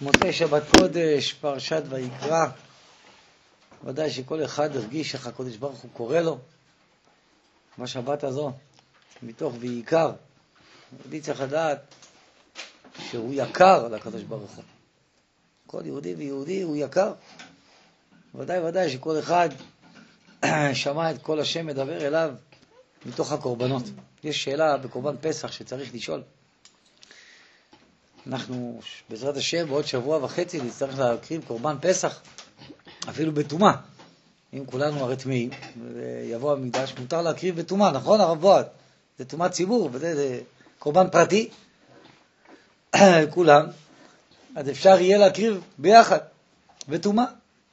מוצאי שבת קודש, פרשת ויקרא. ודאי שכל אחד הרגיש איך הקודש ברוך הוא קורא לו בשבת הזו, מתוך ויקר. יהודי צריך לדעת שהוא יקר לקדוש ברוך הוא. כל יהודי ויהודי הוא יקר. ודאי שכל אחד שמע את כל השם מדבר אליו מתוך הקורבנות. יש שאלה בקורבן פסח שצריך לשאול. אנחנו בעזרת השם בעוד שבוע וחצי נצטרך להקריב קורבן פסח, אפילו בתומה. אם כולנו הרי טמאים ויבוא המקדש, מותר להקריב בתומה, נכון הרב בועז? זה תומת ציבור, זה קורבן פרטי, כולם. אז אפשר יהיה להקריב ביחד בתומה.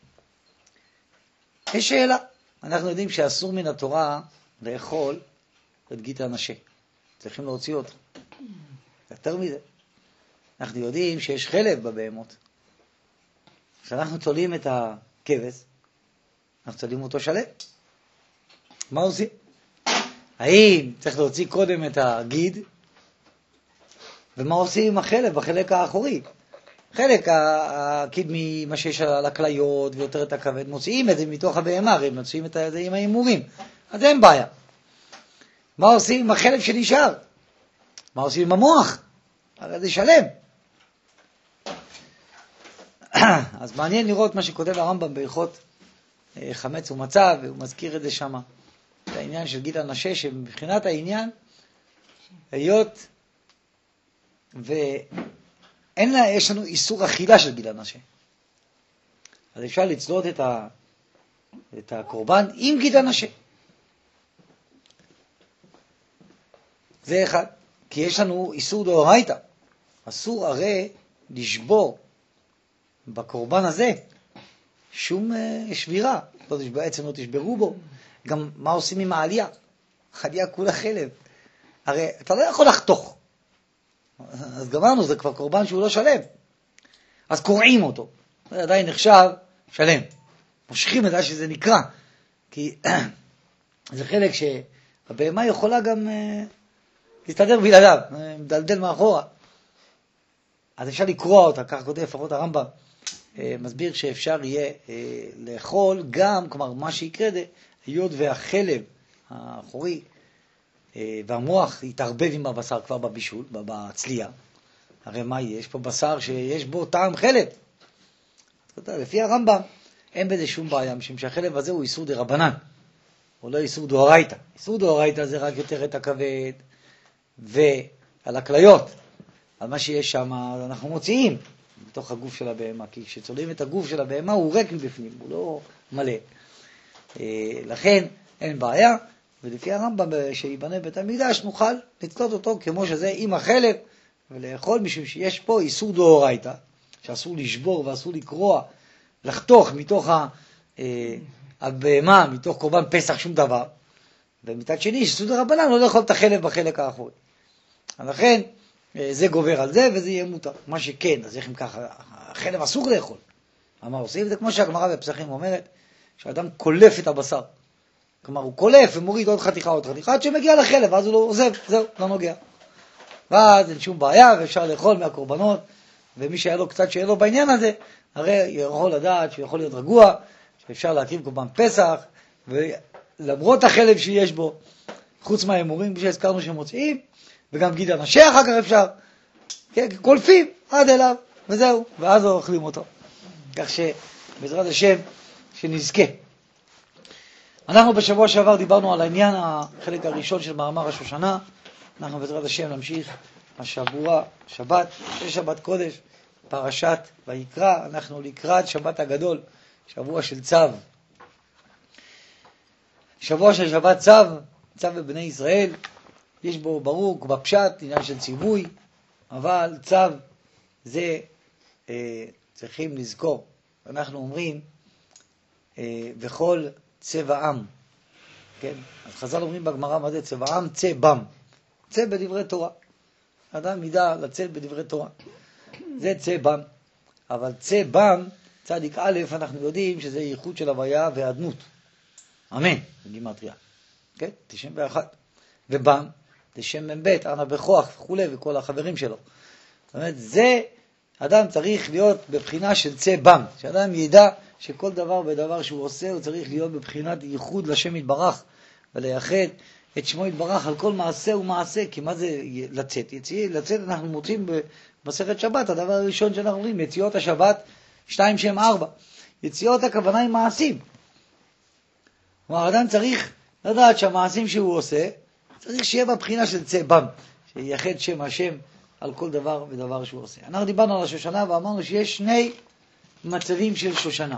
יש שאלה. אנחנו יודעים שאסור מן התורה לאכול את גית הנשה. צריכים להוציא אותו. יותר מזה. אנחנו יודעים שיש חלב בבהמות. כשאנחנו תולים את הכבש, אנחנו תולים אותו שלם. מה עושים? האם צריך להוציא קודם את הגיד? ומה עושים עם החלב בחלק האחורי? חלק הקדמי, מה שיש על הכליות ויותר את הכבד, מוציאים את זה מתוך הבהמה, הרי מוציאים את זה עם האימורים. אז אין בעיה. מה עושים עם החלב שנשאר? מה עושים עם המוח? הרי זה שלם. אז מעניין לראות מה שכותב הרמב"ם בהלכות חמץ ומצה, והוא מזכיר את זה שם, את העניין של גיד הנשה, שמבחינת העניין, היות ואין לה, יש לנו איסור אכילה של גיד הנשה. אז אפשר לצלות את הקורבן עם גיד הנשה. זה אחד. כי יש לנו איסור דאורייתא. אסור הרי לשבור בקורבן הזה שום שבירה. בעצם לא תשברו בו. גם מה עושים עם העלייה? העלייה כולה חלב. הרי אתה לא יכול לחתוך. אז גמרנו, זה כבר קורבן שהוא לא שלם. אז קורעים אותו. זה עדיין נחשב שלם. מושכים את זה שזה נקרא. כי זה חלק שהבהמה יכולה גם להסתדר בלעדיו. מדלדל מאחורה. אז אפשר לקרוע אותה, כך כותב לפחות הרמב"ם. מסביר שאפשר יהיה לאכול גם, כלומר מה שיקרה זה, היות והחלב האחורי והמוח יתערבב עם הבשר כבר בבישול, בצלייה. הרי מה יש פה בשר שיש בו טעם חלב. לפי הרמב"ם אין בזה שום בעיה, משום שהחלב הזה הוא איסור דרבנן, הוא לא איסור דאורייתא. איסור דאורייתא זה רק יותר את הכבד ועל הכליות. על מה שיש שם אנחנו מוציאים בתוך הגוף של הבהמה, כי כשצולעים את הגוף של הבהמה הוא ריק מבפנים, הוא לא מלא. לכן אין בעיה, ולפי הרמב"ם שיבנה בית המקדש נוכל לצלות אותו כמו שזה עם החלב ולאכול, משום שיש פה איסור דאורייתא, שאסור לשבור ואסור לקרוע, לחתוך מתוך הבהמה, מתוך קורבן פסח שום דבר, ומצד שני שאסור דרבנן לא לאכול את החלב בחלק האחורי. לכן זה גובר על זה וזה יהיה מותר. מה שכן, אז איך אם ככה, החלב אסור לאכול. מה עושים? זה כמו שהגמרא בפסחים אומרת, שאדם קולף את הבשר. כלומר, הוא קולף ומוריד עוד חתיכה, עד שמגיע לחלב, אז הוא לא עוזב, זהו, לא נוגע. ואז אין שום בעיה, ואפשר לאכול מהקורבנות, ומי שהיה לו קצת שאלה בעניין הזה, הרי יכול לדעת שהוא יכול להיות רגוע, שאפשר להקריב קורבן פסח, ולמרות החלב שיש בו, חוץ מהאמורים שהזכרנו שמוצאים, וגם גיד הנשה אחר כך אפשר, כן, קולפים עד אליו, וזהו, ואז אוכלים אותו. כך שבעזרת השם, שנזכה. אנחנו בשבוע שעבר דיברנו על העניין, החלק הראשון של מאמר ראש השנה. אנחנו בעזרת השם נמשיך השבוע, שבת, שבת קודש, פרשת ויקרא. אנחנו לקראת שבת הגדול, שבוע של צו. שבוע של שבת צו בבני ישראל. יש בו ברור בפשט עניין של ציווי, אבל צו זה צריכים לזכור. אנחנו אומרים בכל צבע עם, כן? אז חז"ל אומרים בגמרא מה זה צבע עם? צא בם. צא בדברי תורה. אדם ידע לצאת בדברי תורה. זה צא בם. אבל צא בם, צדיק א', אנחנו יודעים שזה ייחוד של הוויה והאדנות. אמן. בגימטריה. כן? 91. ובם זה שם מבית, אנה בכוח וכו' וכל החברים שלו. זאת אומרת, זה אדם צריך להיות בבחינה של צא בם, שאדם ידע שכל דבר ודבר שהוא עושה הוא צריך להיות בבחינת ייחוד לשם יתברך, ולייחד את שמו יתברך על כל מעשה ומעשה. כי מה זה לצאת? לצאת אנחנו מוצאים במסכת שבת, הדבר הראשון שאנחנו אומרים, יציאות השבת 2 שם 4. יציאות הכוונה היא מעשים. כלומר, אדם צריך לדעת שהמעשים שהוא עושה, צריך שיהיה בבחינה של צא בם, שייחד שם השם על כל דבר ודבר שהוא עושה. אנחנו דיברנו על השושנה ואמרנו שיש 2 מצבים של שושנה.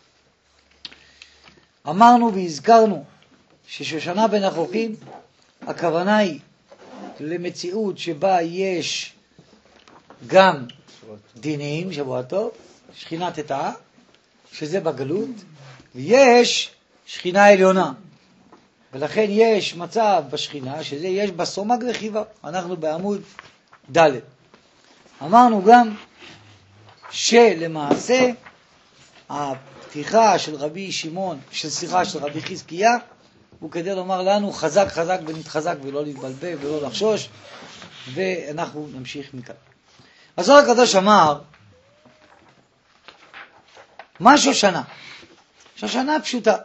אמרנו והזכרנו ששושנה בין החוקים, הכוונה היא למציאות שבה יש גם דינים, שבוע טוב, שכינה תתאה, שזה בגלות, ויש שכינה עליונה. ולכן יש מצב בשכינה שזה יש בסומק וחיבה. אנחנו בעמוד ד'. אמרנו גם שלמעשה הפתיחה של רבי שמעון, של רבי חזקיה, הוא כדי לומר לנו חזק חזק ונתחזק ולא להתבלבל ולא לחשוש, ואנחנו נמשיך מכאן. אז הזוהר הקדוש אמר, מה שושנה? שושנה פשוטה,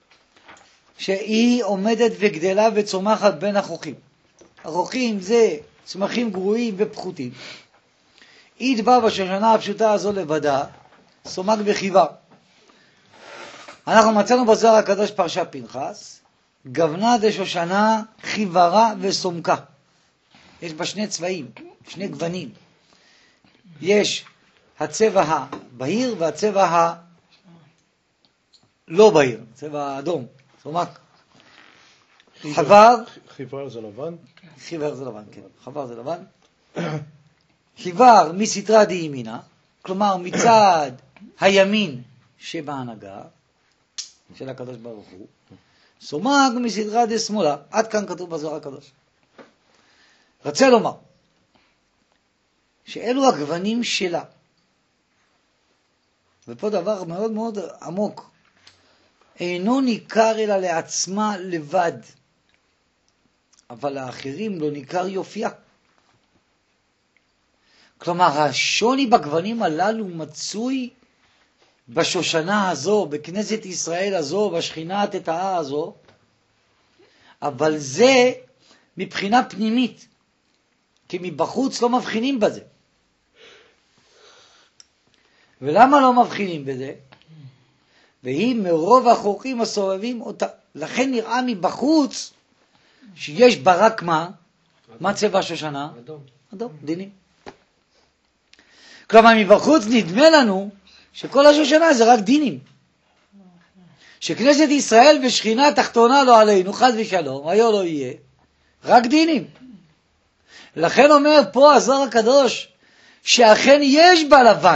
שהיא עומדת וגדלה וצומחת בין החוכים. החוכים זה צמחים גרועים ופחותים. היא תבוא בשושנה הפשוטה הזו לבדה, סומק וחיבה. אנחנו מצאנו בזוהר הקדוש פרשת פנחס, גוונה דשושנה חיברה וסומקה. יש בה 2 צבעים, 2 גוונים. יש הצבע הבהיר והצבע הלא בהיר, צבע אדום, סומק. חיבר זה לבן? חיבר זה לבן, כן. חבר זה לבן. חיבר מסתרה דימינה, כלומר מצד הימין שבהנהגה של הקדוש ברוך הוא. סומק מסתרה דשמאלה. עד כאן כתוב בזוהר הקדוש. רוצה לומר שאלו הגוונים שלה. ופה דבר מאוד מאוד עמוק. אינו ניכר אלא לעצמה לבד, אבל לאחרים לא ניכר יופייה. כלומר, השוני בגוונים הללו מצוי בשושנה הזו, בכנסת ישראל הזו, בשכינה התתאה הזו, אבל זה מבחינה פנימית, כי מבחוץ לא מבחינים בזה. ולמה לא מבחינים בזה? והיא מרוב החוקים הסובבים אותה. לכן נראה מבחוץ שיש בה רק מה? מה צבע השושנה? אדום. אדום, דינים. כלומר, מבחוץ נדמה לנו שכל השושנה זה רק דינים. שכנסת ישראל ושכינה תחתונה לא עלינו, חס ושלום, היה לא יהיה, רק דינים. לכן אומר פה הזוהר הקדוש, שאכן יש בה לבן,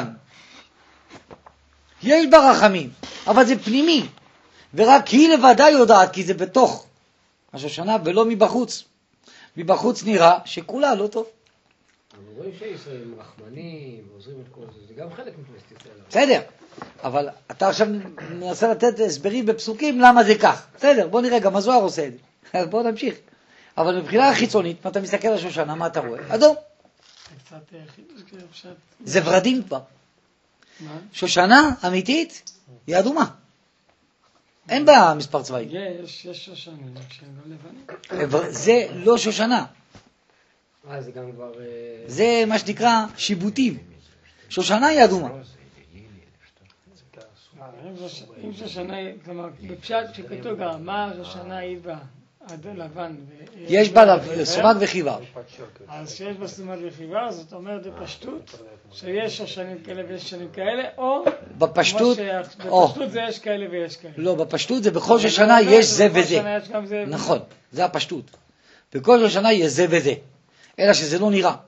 יש בה רחמים, אבל זה פנימי, ורק היא לבדה יודעת, כי זה בתוך השושנה ולא מבחוץ. מבחוץ נראה שכולה לא טוב. אבל רואים שישראל רחמנים, עוזרים את כל זה, זה גם חלק מכנסת ישראל. בסדר, אבל אתה עכשיו מנסה לתת הסברים בפסוקים למה זה כך. בסדר, בוא נראה, גם הזוהר עושה את זה. אז בוא נמשיך. אבל מבחינה חיצונית, מה אתה מסתכל על שושנה, מה אתה רואה? אדום. זה ורדים כבר. שושנה אמיתית היא אדומה. אין בה מספר צבעים. יש שושנים שהם לא לבנים. זה לא שושנה. זה גם כבר... זה מה שנקרא שיבוטים. שושנה היא אדומה. אם שושנה, כלומר, בפשט שכתוב גם, מה השושנה היא בה? לבן. יש בה סומק וחיבה. אז שיש בה סומק וחיבה, זאת אומרת בפשטות, שיש שושנים כאלה ויש שושנים כאלה, או... בפשטות... בפשטות זה יש כאלה ויש כאלה. לא, בפשטות זה בכל שושנה יש זה וזה. נכון, זה הפשטות. בכל שושנה יש זה וזה. אלא שזה לא נראה.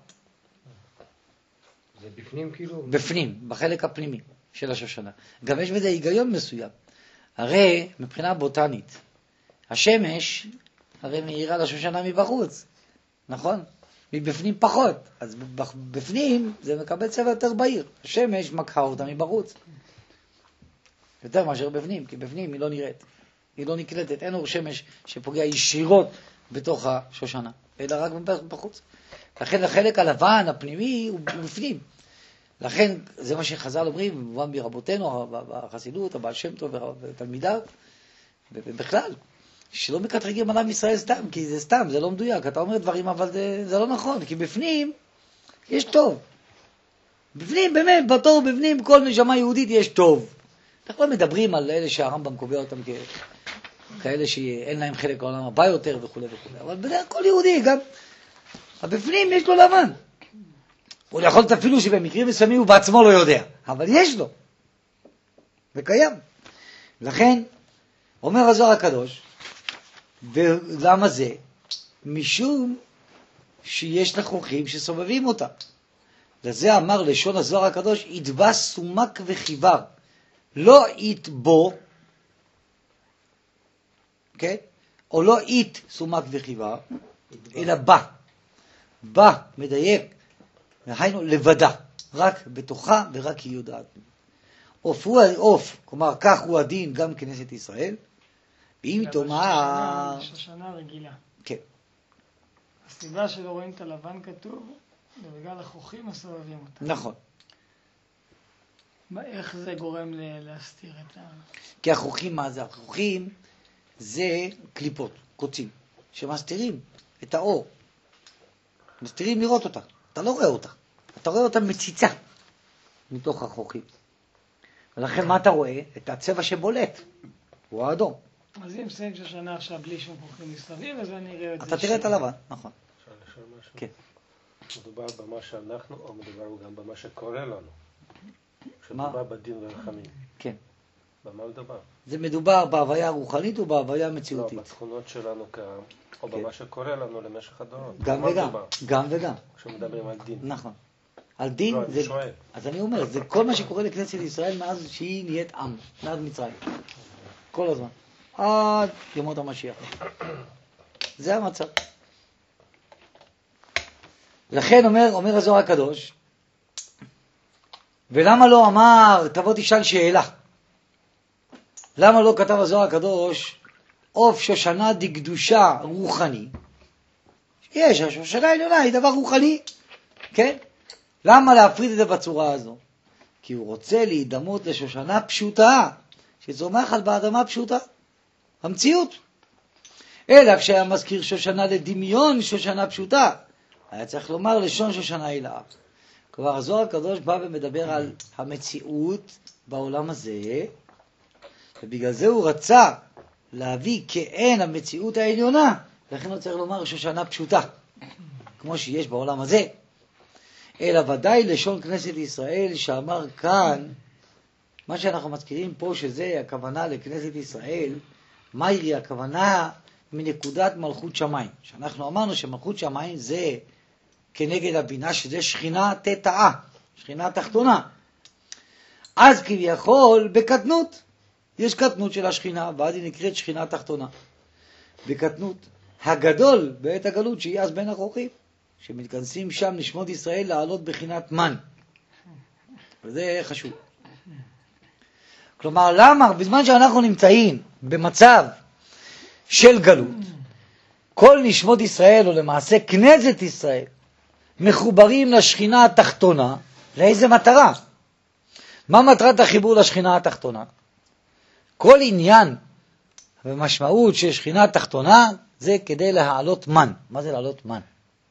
זה בפנים כאילו? בפנים, בחלק הפנימי של השושנה. גם יש בזה היגיון מסוים. הרי מבחינה בוטנית, השמש הרי מאירה לשושנה מבחוץ, נכון? מבפנים פחות. אז בפנים זה מקבל צבע יותר בהיר. השמש מקחה אותה מבחוץ. יותר מאשר בפנים, כי בפנים היא לא נראית. היא לא נקלטת. אין אור שמש שפוגע ישירות בתוך השושנה, אלא רק בחוץ. לכן החלק הלבן, הפנימי, הוא בפנים. לכן, זה מה שחז"ל אומרים, במובן ברבותינו, בחסידות, הבעל שם טוב ותלמידיו, ובכלל, שלא מקטרגים על עם ישראל סתם, כי זה סתם, זה לא מדויק. אתה אומר דברים, אבל זה לא נכון, כי בפנים יש טוב. בפנים, באמת, בתור בפנים, כל נשמה יהודית יש טוב. אנחנו לא מדברים על אלה שהרמב"ם קובע אותם כאלה שאין להם חלק לעולם הבא יותר וכו' וכו'. אבל בדרך כל יהודי, גם בפנים יש לו לבן. הוא יכול להיות אפילו שבמקרים מסוימים הוא בעצמו לא יודע, אבל יש לו. וקיים. לכן, אומר הזוהר הקדוש, ולמה זה? משום שיש נכוחים שסובבים אותה. לזה אמר לשון הזוהר הקדוש, יתבע סומק וחיבר. לא יתבו, כן? או לא ית סומק וחיבר, אלא בא. בא, מדייק. היינו לבדה, רק בתוכה ורק היא יודעת. עוף הוא העוף, כלומר כך הוא הדין גם כנסת ישראל, ואם תאמר... שושנה רגילה. כן. הסיבה שלא רואים את הלבן כתוב, זה בגלל החוכים הסובבים אותה. נכון. איך זה גורם להסתיר את ה... כי החוכים, מה זה? החוכים זה קליפות, קוצים, שמסתירים את האור. מסתירים לראות אותה. אתה לא רואה אותה. אתה רואה אותה מציצה מתוך החוכים. ולכן מה אתה רואה? את הצבע שבולט. הוא האדום. אז אם שמים שושנה עכשיו בלי שום חוכים מסביב, אז אני אראה את זה. אתה תראה את הלבן, נכון. אפשר לשאול משהו? כן. מדובר במה שאנחנו, או מדובר גם במה שקורה לנו? כשמדובר בדין ורחמים. כן. במה מדובר? זה מדובר בהוויה הרוחנית או בהוויה לא, המציאותית? בתכונות שלנו כעם, או במה שקורה לנו למשך הדורות. גם וגם. גם וגם. כשמדברים על דין. נכון. על דין לא, זה... אני שואל. אז אני אומר, זה כל מה שקורה לכנסת ישראל מאז שהיא נהיית עם, מאז מצרים. כל הזמן. עד ימות המשיח. זה המצב. לכן אומר הזוהר הקדוש, ולמה לא אמר, תבוא תשאל שאלה. למה לא כתב הזוהר הקדוש, עוף שושנה דקדושה רוחני? יש, השושנה העליונה היא דבר רוחני, כן? למה להפריד את זה בצורה הזו? כי הוא רוצה להידמות לשושנה פשוטה, שצומחת באדמה פשוטה. המציאות. אלא כשהיה מזכיר שושנה לדמיון שושנה פשוטה, היה צריך לומר לשון שושנה אלה. כבר הזוהר הקדוש בא ומדבר על המציאות בעולם הזה, ובגלל זה הוא רצה להביא כאין המציאות העליונה, לכן הוא צריך לומר שושנה פשוטה, כמו שיש בעולם הזה. אלא ודאי לשון כנסת ישראל שאמר כאן, מה שאנחנו מזכירים פה שזה הכוונה לכנסת ישראל, מהי הכוונה מנקודת מלכות שמיים. שאנחנו אמרנו שמלכות שמיים זה כנגד הבינה שזה שכינה תתאה, שכינה תחתונה. אז כביכול בקטנות, יש קטנות של השכינה, ואז היא נקראת שכינה תחתונה. בקטנות הגדול בעת הגלות שהיא אז בין החוכים, שמתכנסים שם נשמות ישראל לעלות בחינת מן. וזה חשוב. כלומר, למה בזמן שאנחנו נמצאים במצב של גלות, כל נשמות ישראל, או למעשה כנסת ישראל, מחוברים לשכינה התחתונה, לאיזה מטרה? מה מטרת החיבור לשכינה התחתונה? כל עניין ומשמעות של שכינה התחתונה זה כדי להעלות מן. מה זה להעלות מן?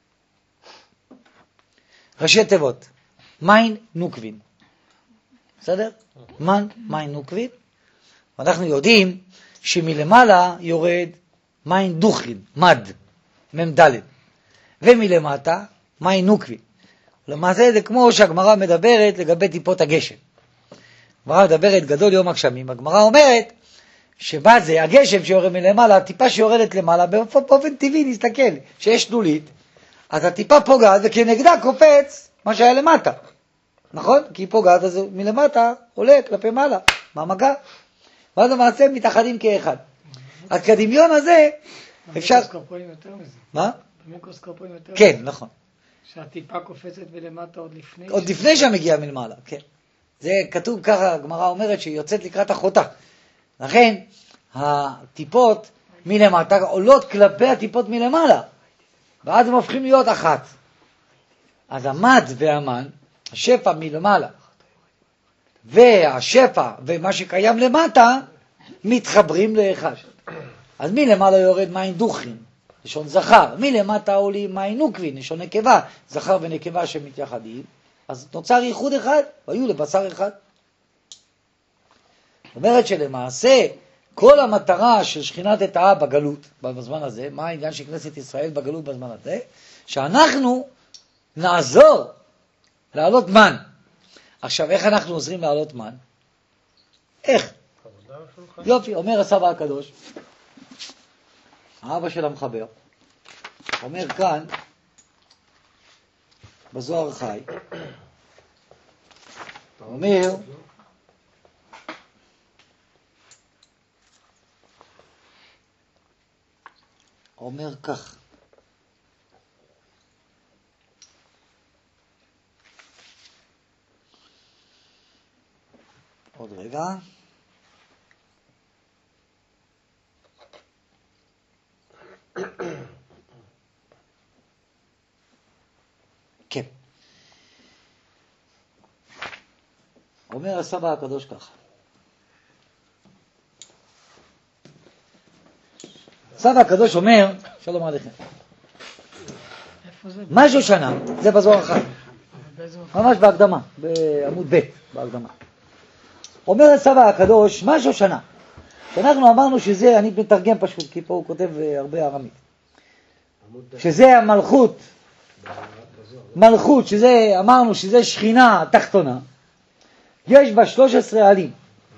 ראשי תיבות. מים נוקבין. בסדר? מן, מים נוקבין. ואנחנו יודעים שמלמעלה יורד מים דוחין, מד, ממדלת. ומלמטה מים נוקבין. למעשה זה כמו שהגמרא מדברת לגבי טיפות הגשם. הגמרא מדברת גדול יום הגשמים. הגמרא אומרת שמה זה הגשם שיורד מלמעלה, הטיפה שיורדת למעלה, באופן טבעי נסתכל, שיש תלולית, אז הטיפה פוגעת וכנגדה קופץ מה שהיה למטה. נכון? כי היא פוגעת, אז מלמטה עולה כלפי מעלה, מהמגע. ואז המעשה מתאחדים כאחד. אז כדמיון הזה אפשר... במיקרוסקופים יותר מזה. מה? במיקרוסקופים יותר מזה. כן, נכון. שהטיפה קופצת ולמטה עוד לפני... עוד לפני שהמגיעה מלמעלה, כן. זה כתוב ככה, הגמרא אומרת שהיא יוצאת לקראת אחותה. לכן, הטיפות מלמטה עולות כלפי הטיפות מלמעלה. ואז הם הופכים להיות אחת. אז המד והמן השפע מלמעלה, והשפע ומה שקיים למטה מתחברים לאחד. אז מלמעלה יורד מים דוחין, לשון זכר, מלמטה עולים מים נוקבין, לשון נקבה, זכר ונקבה שמתייחדים, אז נוצר ייחוד אחד, והיו לבשר אחד. זאת אומרת שלמעשה כל המטרה של שכינת התאה בגלות בזמן הזה, מה העניין של כנסת ישראל בגלות בזמן הזה? שאנחנו נעזור לעלות מן. עכשיו, איך אנחנו עוזרים לעלות מן? איך? יופי, אומר הסבא הקדוש, האבא של המחבר, אומר כאן, בזוהר חי, אומר כך, עוד רגע, כן, אומר הסבא הקדוש ככה, הסבא הקדוש אומר, שלום עליכם, משהו שנה, זה בזוהר החי, ממש בהקדמה, בעמוד ב' בהקדמה. אומר הסבא הקדוש, משהו שנה, שאנחנו אמרנו שזה, אני מתרגם פשוט, כי פה הוא כותב הרבה ארמית, שזה המלכות, מלכות, שזה, אמרנו שזה שכינה תחתונה, יש בה 13 עלים.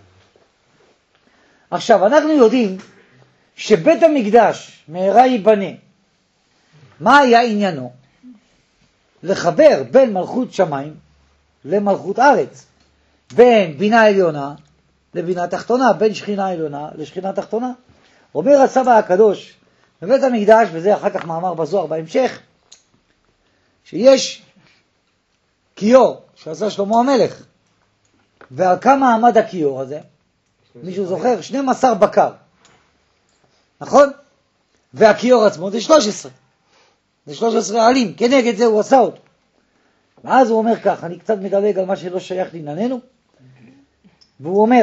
עכשיו, אנחנו יודעים שבית המקדש מהרה ייבנה. מה היה עניינו? לחבר בין מלכות שמיים למלכות ארץ, בין בינה עליונה לבינה תחתונה, בין שכינה עליונה לשכינה תחתונה. אומר הסבא הקדוש בבית המקדש, וזה אחר כך מאמר בזוהר בהמשך, שיש כיור שעשה שלמה המלך, ועל כמה עמד הכיור הזה? מישהו זוכר? 12 בקר, נכון? והכיור עצמו זה 13, זה 13 עלים, כנגד זה הוא עשה אותו. ואז הוא אומר כך, אני קצת מדלג על מה שלא שייך לענייננו, והוא אומר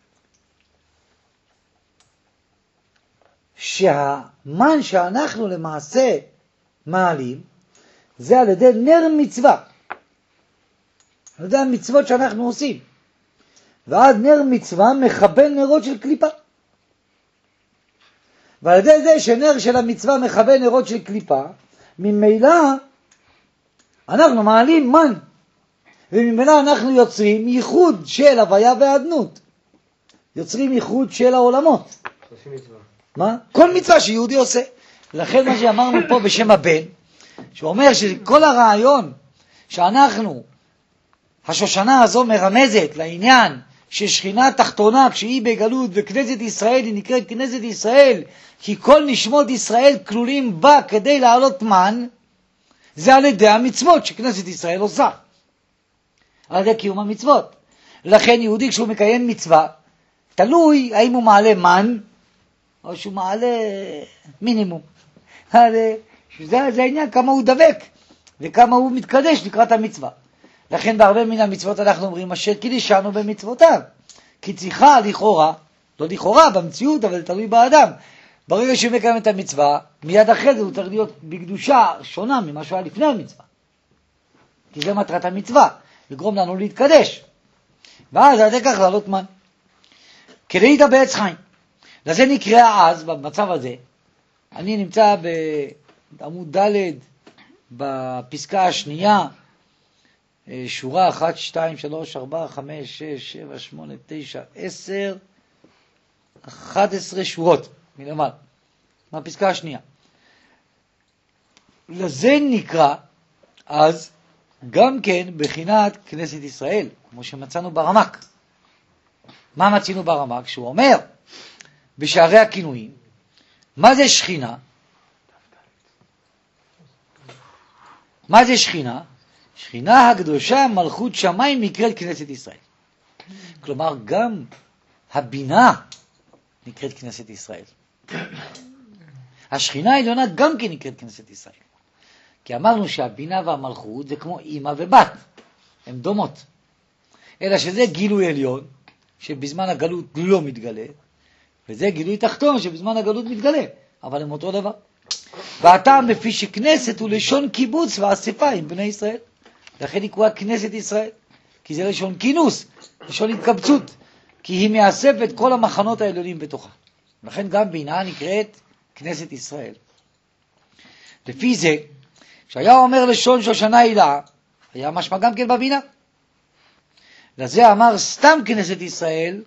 שהמן שאנחנו למעשה מעלים זה על ידי נר מצווה, על ידי המצוות שאנחנו עושים, ועד נר מצווה מכוון נרות של קליפה, ועל ידי זה שנר של המצווה מכוון נרות של קליפה, ממילא אנחנו מעלים מן, וממילא אנחנו יוצרים ייחוד של הוויה והאדנות, יוצרים ייחוד של העולמות. מה? כל מצווה שיהודי עושה. לכן מה שאמרנו פה בשם הבן, שאומר שכל הרעיון שאנחנו, השושנה הזו מרמזת לעניין ששכינה תחתונה כשהיא בגלות וכנסת ישראל היא נקראת כנסת ישראל כי כל נשמות ישראל כלולים בה כדי לעלות מן, זה על ידי המצוות שכנסת ישראל עושה, על ידי קיום המצוות. לכן יהודי כשהוא מקיים מצווה תלוי האם הוא מעלה מן או שהוא מעלה מינימום. זה העניין, כמה הוא דבק וכמה הוא מתקדש לקראת המצווה. לכן בהרבה מן המצוות אנחנו אומרים אשר קידשנו במצוותיו, כי צריכה לכאורה, לא לכאורה במציאות אבל תלוי באדם, ברגע שהוא מקיים את המצווה מיד אחרי זה הוא צריך להיות בקדושה שונה ממה שהיה לפני המצווה, כי זה מטרת המצווה, לגרום לנו להתקדש, ואז עד כך לעלות מן כדי ידע בעץ חיים. לזה נקרא אז במצב הזה, אני נמצא בעמוד ד' בפסקה השנייה, שורה 1, 2, 3, 4, 5, 6, 7, 8, 9, 10, 11 שורות מלמעלה, מהפסקה השנייה. לזה נקרא אז גם כן בחינת כנסת ישראל, כמו שמצאנו ברמק. מה מצינו ברמק? שהוא אומר בשערי הכינויים, מה זה שכינה? מה זה שכינה? שכינה הקדושה מלכות שמיים נקראת כנסת ישראל. כלומר גם הבינה נקראת כנסת ישראל. השכינה העליונה גם כן נקראת כנסת ישראל. כי אמרנו שהבינה והמלכות זה כמו אמא ובת. הן דומות. אלא שזה גילוי עליון, שבזמן הגלות לא מתגלה, וזה גילוי תחתון, שבזמן הגלות מתגלה, אבל הם אותו דבר. והטעם בפי שכנסת הוא לשון קיבוץ ואספה עם בני ישראל. לכן היא קרואה כנסת ישראל, כי זה לשון כינוס, לשון התקבצות, כי היא מאספת כל המחנות העליונים בתוכה. לכן גם בינה נקראת כנסת ישראל. לפי זה, כשהיה אומר לשון שושנה הילה, היה משמע גם כן בבינה. לזה אמר סתם כנסת ישראל,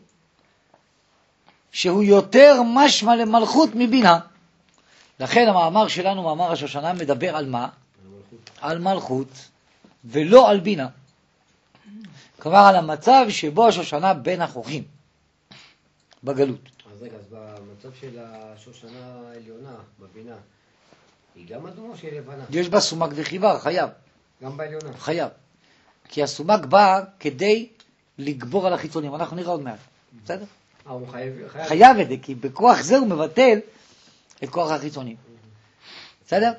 שהוא יותר משמע למלכות מבינה. לכן המאמר שלנו, מאמר השושנה, מדבר על מה? על מלכות, ולא על בינה. כלומר, על המצב שבו השושנה בין החוכים, בגלות. אז רגע, אז במצב של השושנה העליונה, בבינה, היא גם אדומה שהיא לבנה? יש בה סומק וחיוור, חייב. גם בעליונה? חייב. כי הסומק בא כדי לגבור על החיצונים. אנחנו נראה עוד מעט. בסדר? הוא חייב את זה, כי בכוח זה הוא מבטל את כוח החיצונים. בסדר?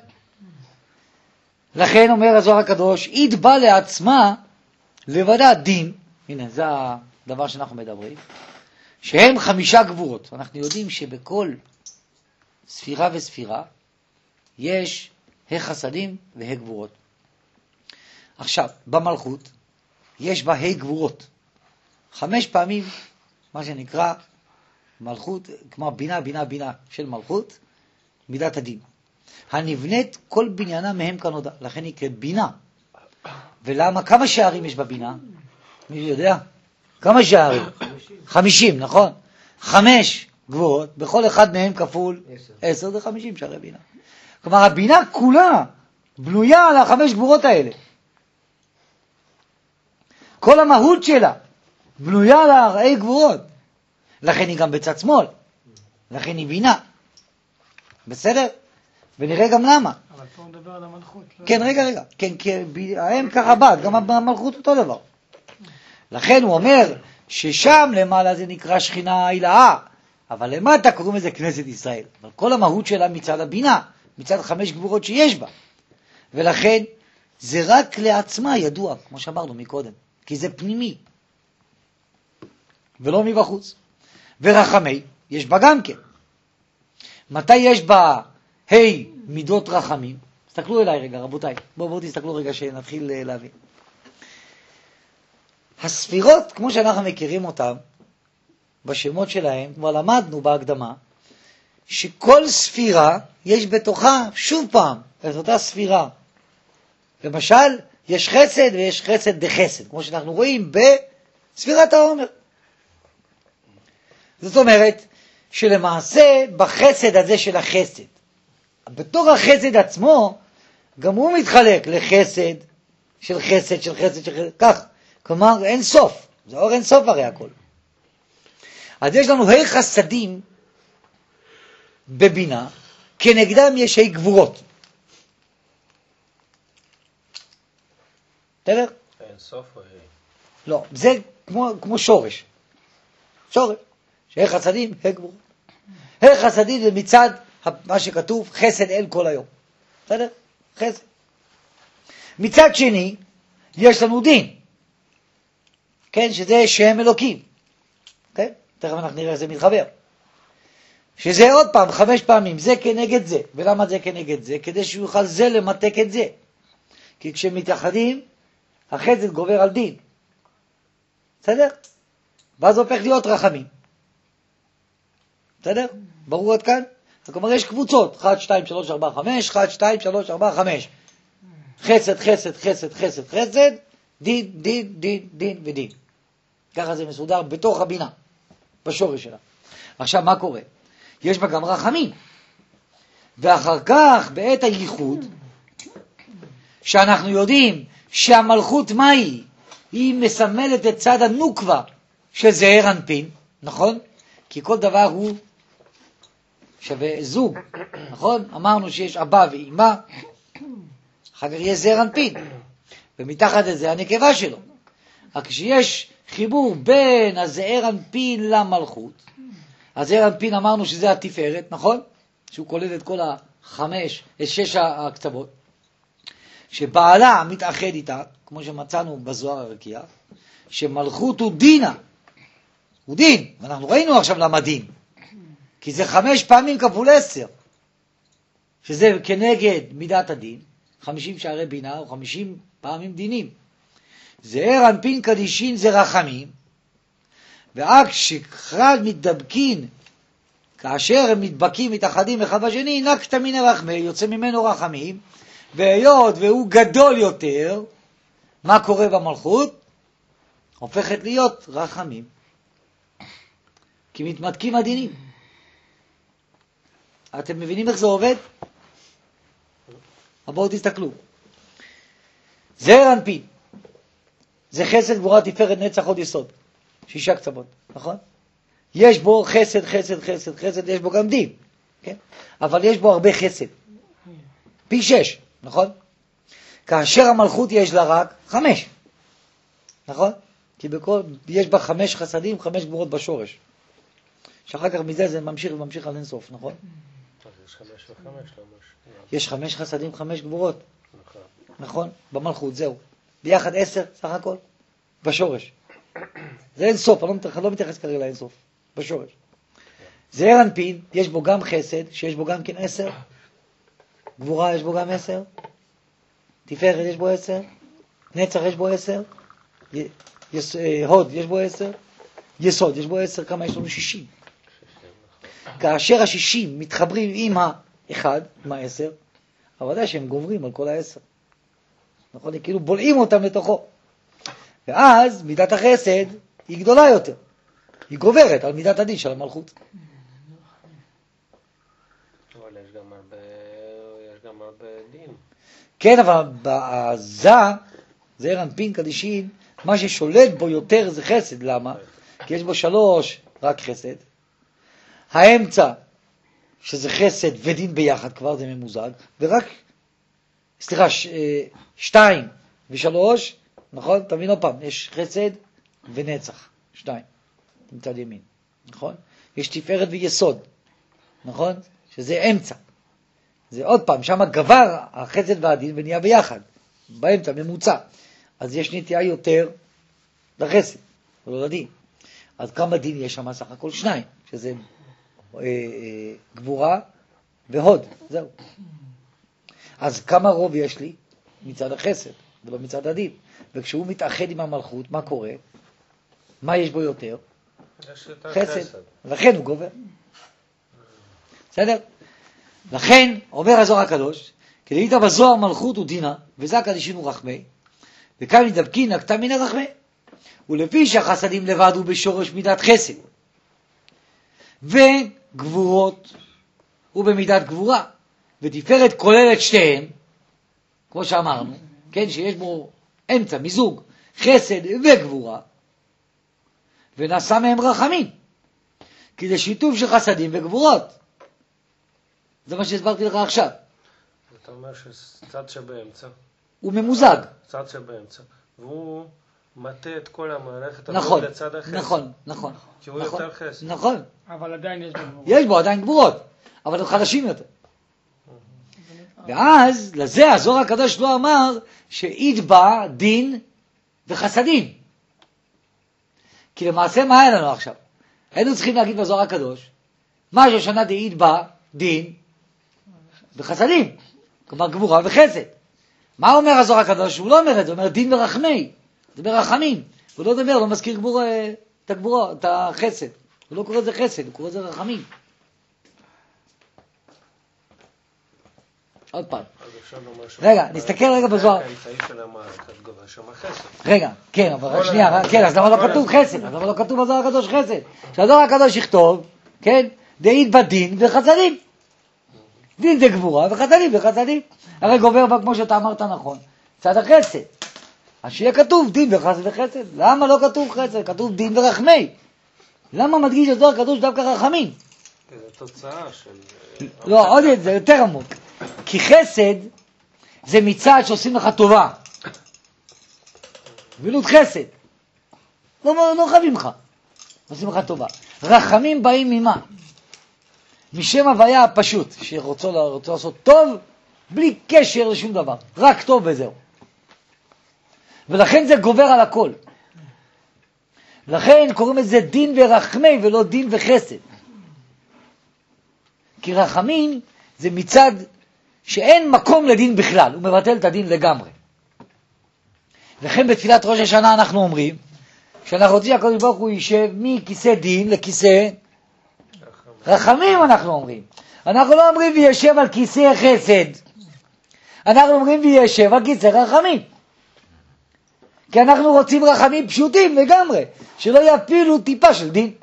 לכן אומר הזוהר הקדוש, היא בא לעצמה לבדה דין, הנה זה הדבר שאנחנו מדברים, שהם 5 גבורות. אנחנו יודעים שבכל ספירה וספירה יש החסדים והגבורות. עכשיו, במלכות יש בה גבורות. 5 פעמים, מה שנקרא מלכות, כמו בינה של מלכות, מידת הדין. הנבנית כל בניינה מהם כנודע, לכן נקראת בינה. ולמה? כמה שערים יש בבינה? מי יודע? כמה שערים? 50, נכון? 5 גבורות, בכל אחד מהם כפול 10, זה 50 שערי בינה. כלומר, הבינה כולה בנויה על 5 גבורות האלה. כל המהות שלה בנויה על 4 גבורות. לכן היא גם בצד שמאל. לכן היא בינה. בסדר? ונראה גם למה. אבל פה מדבר על המלכות. כן, רגע. כן, הם ככה בא, גם המלכות אותו דבר. לכן הוא אומר ששם למעלה זה נקרא שכינה הילאה, אבל למטה קוראים לזה כנסת ישראל. אבל כל המהות שלה מצד הבינה, מצד 5 גבורות שיש בה. ולכן זה רק לעצמה ידוע, כמו שאמרנו מקודם, כי זה פנימי, ולא מבחוץ. ורחמי, יש בה גם כן. מתי יש בה מידות רחמים? תסתכלו אליי רגע, רבותיי. בואו תסתכלו רגע שנתחיל להבין. הספירות, כמו שאנחנו מכירים אותן, בשמות שלהם, כבר למדנו בהקדמה, שכל ספירה יש בתוכה שוב פעם את אותה ספירה. למשל, יש חסד ויש חסד דחסד, כמו שאנחנו רואים בספירת העומר. זאת אומרת, שלמעשה בחסד הזה של החסד, בתור החסד עצמו, גם הוא מתחלק לחסד של חסד, של חסד, של חסד, כך. כלומר, אין סוף. זה אור אין סוף הרי הכל. אז יש לנו חסדים בבינה, כנגדם יש גבורות. בסדר? אין סוף או לא, זה כמו שורש. שורש. חסדים, גבורות. חסדים זה מצד מה שכתוב, חסד אל כל היום. בסדר? חסד. מצד שני, יש לנו דין. כן, שזה שם אלוקים. כן? תכף אנחנו נראה איך זה מתחבר. שזה עוד פעם, 5 פעמים, זה כנגד זה. ולמה זה כנגד זה? כדי שהוא יוכל זה למתק את זה. כי כשמתאחדים, החסד גובר על דין. בסדר? ואז הופך להיות רחמים. בסדר? ברור עד כאן? כלומר, יש קבוצות. 1, 2, 3, 4, 5, 1, 2, 3, 4, 5. חסד, חסד, חסד, חסד, חסד, דין, דין, דין, דין ודין. ככה זה מסודר בתוך הבינה, בשורש שלה. עכשיו, מה קורה? יש בה גם רחמים. ואחר כך, בעת הייחוד, שאנחנו יודעים שהמלכות מה היא? היא מסמלת את צד הנוקבה של זעיר אנפין, נכון? כי כל דבר הוא שווה זוג, נכון? אמרנו שיש אבא ואמא, אחר כך יש זעיר אנפין, ומתחת לזה הנקבה שלו. רק כשיש חיבור בין הזעיר אנפין למלכות, הזעיר אנפין אמרנו שזה התפארת, נכון? שהוא כולל את כל 6 הקצוות. שבעלה מתאחד איתה, כמו שמצאנו בזוהר הרקיע, שמלכות הוא דינה, הוא דין, ואנחנו ראינו עכשיו למה דין, כי זה 5 פעמים כפול 10, שזה כנגד מידת הדין, 50 שערי בינה או 50 פעמים דינים. זעיר אנפין קדישין זה רחמים, ואק שכלל מתדבקין, כאשר הם מתבקים מתאחדים אחד בשני, נקטה מן הרחמי, יוצא ממנו רחמים, והיות והוא גדול יותר, מה קורה במלכות? הופכת להיות רחמים. כי מתמתקים הדינים. אתם מבינים איך זה עובד? בואו תסתכלו. זעיר אנפין, זה חסד גבורה תפארת נצח עוד יסוד. 6 קצוות, נכון? יש בו חסד, חסד, חסד, חסד, יש בו גם דין, כן? אבל יש בו הרבה חסד. פי 6, נכון? כאשר המלכות יש לה רק 5, נכון? כי יש בה 5 חסדים, 5 גבורות בשורש. שאחר כך מזה זה ממשיך וממשיך עד אינסוף, נכון? יש 5 ו5, למה? יש 5 חסדים, 5 גבורות. נכון? במלכות, זהו. ביחד 10 סך הכל, בשורש. זה אינסוף, אני לא מתייחס כרגע לאינסוף, בשורש. זעיר אנפין, יש בו גם חסד, שיש בו גם כן 10. גבורה יש בו גם 10. תפארת יש בו 10. נצח יש בו 10. הוד יש בו 10. יסוד יש בו 10. כמה יש לנו? 60. כאשר ה-60 מתחברים עם ה-1, עם ה-10, אבל ודאי שהם גוברים על כל ה-10. נכון? כאילו בולעים אותם לתוכו. ואז מידת החסד היא גדולה יותר. היא גוברת על מידת הדין של המלכות. אבל יש גם הרבה דין. כן, אבל זעיר אנפין קדישין, מה ששולט בו יותר זה חסד. למה? כי יש בו 3 רק חסד. האמצע, שזה חסד ודין ביחד, כבר זה ממוזג, ורק, 2 ו3, נכון? תבין עוד פעם, יש חסד ונצח, 2, מצד ימין, נכון? יש תפארת ויסוד, נכון? שזה אמצע. זה עוד פעם, שם גבר החסד והדין ונהיה ביחד, באמצע, ממוצע. אז יש נטייה יותר לחסד, ולא לדין. אז כמה דין יש שם? סך הכל 2, שזה גבורה והוד, זהו. אז כמה רוב יש לי? מצד החסד, ולא מצד הדין. וכשהוא מתאחד עם המלכות, מה קורה? מה יש בו יותר? חסד. לכן הוא גובר. בסדר? לכן, אומר הזוהר הקדוש, כדאית בזוהר מלכות הוא דינה, וזה הקדישין הוא רחמי, וכאן מדבקין נקטה מן הרחמי. ולפי שהחסדים לבד הוא בשורש מידת חסד, וגבורות הוא במידת גבורה, ותפארת כוללת שתיהן, כמו שאמרנו, כן, שיש בו אמצע, מיזוג, חסד וגבורה, ונעשה מהם רחמים, כי זה שיתוף של חסדים וגבורות. זה מה שהסברתי לך עכשיו. אתה אומר שצד שבאמצע. הוא ממוזג. צד שבאמצע. והוא מטה את כל המערכת נכון, לצד החסד. נכון, נכון. כי הוא נכון, יותר חסד. נכון. אבל עדיין יש בו גבורות. יש בו עדיין גבורות, אבל הם חדשים יותר. ואז לזה הזוהר הקדוש לא אמר שיתבע דין וחסדים. כי למעשה מה היה לנו עכשיו? היינו צריכים להגיד בזוהר הקדוש, מה שושנה יתבע דין וחסדים, כלומר גבורה וחסד. מה אומר הזוהר הקדוש? הוא לא אומר את זה, הוא אומר דין ורחמי, זה ברחמים. הוא לא אומר, לא מזכיר את הגבורה, את החסד. הוא לא קורא את זה חסד, הוא קורא את זה רחמים. עוד פעם. רגע, נסתכל רגע בזוהר. רגע, כן, אבל רק שנייה, כן, אז למה לא כתוב חסד? אז למה לא כתוב בזוהר הקדוש חסד? שהזוהר הקדוש יכתוב, כן, דין בדין וחסדים. דין זה גבורה וחסדים וחסדים. הרי גובר בה כמו שאתה אמרת נכון, צד החסד. אז שיהיה כתוב דין וחסד וחסד. למה לא כתוב חסד? כתוב דין ורחמי. למה מדגיש הזוהר הקדוש דווקא רחמים? זה תוצאה של... לא, עוד זה יותר עמוק. כי חסד זה מצד שעושים לך טובה. גמילות חסד. לא חייבים לך. עושים לך טובה. רחמים באים ממה? משם הוויה הפשוט, שרוצה לעשות טוב בלי קשר לשום דבר, רק טוב וזהו. ולכן זה גובר על הכל. לכן קוראים את זה דין ורחמי ולא דין וחסד. כי רחמים זה מצד שאין מקום לדין בכלל, הוא מבטל את הדין לגמרי. לכן בתפילת ראש השנה אנחנו אומרים, שאנחנו רוצים שהקדוש ברוך הוא יישב מכיסא דין לכיסא רחמים, אנחנו אומרים. אנחנו לא אומרים וישב על כיסא חסד, אנחנו אומרים וישב על כיסא רחמים. כי אנחנו רוצים רחמים פשוטים לגמרי, שלא יפילו טיפה של דין.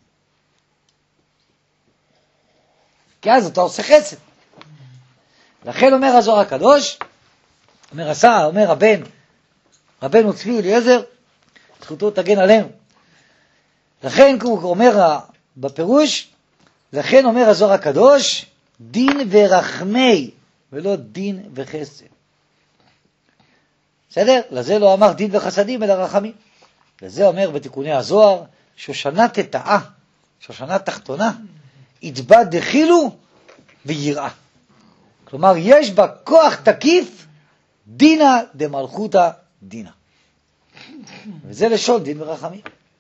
כי אז אתה עושה חסד. לכן אומר הזוהר הקדוש, אומר השר, אומר רבנו צבי אליעזר, זכותו תגן עלינו. לכן הוא אומר בפירוש, לכן אומר הזוהר הקדוש, דין ורחמי, ולא דין וחסד. בסדר? לזה לא אמר דין וחסדים אלא רחמים. לזה אומר בתיקוני הזוהר, שושנה תטעה, שושנה תחתונה, יתבע דחילו ויראה. כלומר, יש בה כוח תקיף, דינה דמלכותא דינה. וזה לשון דין ורחמים.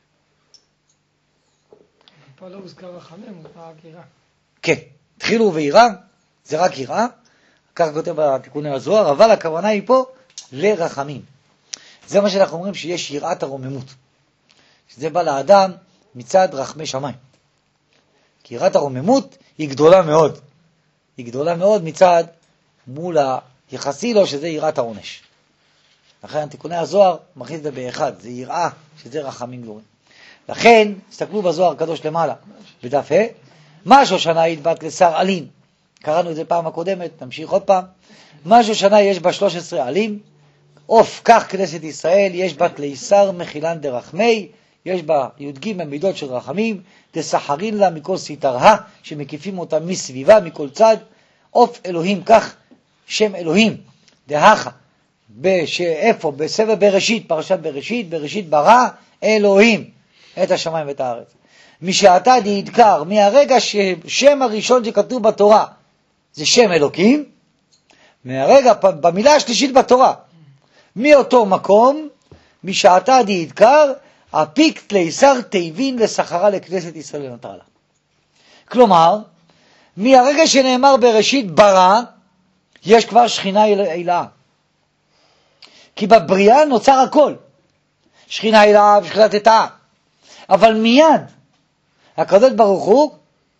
פה לא הוזכר רחמים, הוא רק יראה. כן, תחילו ויראה, זה רק יראה, כך כותב בתיקוני הזוהר, אבל הכוונה היא פה לרחמים. זה מה שאנחנו אומרים שיש יראת הרוממות. שזה בא לאדם מצד רחמי שמיים. כי יראת הרוממות היא גדולה מאוד. היא גדולה מאוד מצד מול היחסי לו שזה יראת העונש. לכן תיקוני הזוהר מכניס את זה באחד, זה יראה שזה רחמים גדולים. לכן, תסתכלו בזוהר הקדוש למעלה, בדף ה', מה שושנה ידבק לשר עלים. קראנו את זה פעם הקודמת, נמשיך עוד פעם. מה שושנה יש בה 13 עלים, אוף כך כנסת ישראל, יש בה תליסר מחילן דרחמי, יש בה י"ג מידות של רחמים, דסחרין לה מכל סיתרها, שמקיפים אותה מסביבה, מכל צד, אוף אלוהים כך, שם אלוהים, דהכה, איפה? בספר בראשית, פרשת בראשית, בראשית ברא אלוהים את השמיים ואת הארץ. משעתה דהדקר, מהרגע ששם הראשון שכתוב בתורה, זה שם אלוקים, מהרגע, במילה השלישית בתורה, מאותו מקום, משעתה דהדקר, הפיק תליסר תיבין לסחרה לכנסת ישראל לנטרה לה. כלומר, מהרגע שנאמר בראשית ברא, יש כבר שכינה אלאה. כי בבריאה נוצר הכל. שכינה אלאה ושכינה תטעה. אבל מיד, הקדוש ברוך הוא,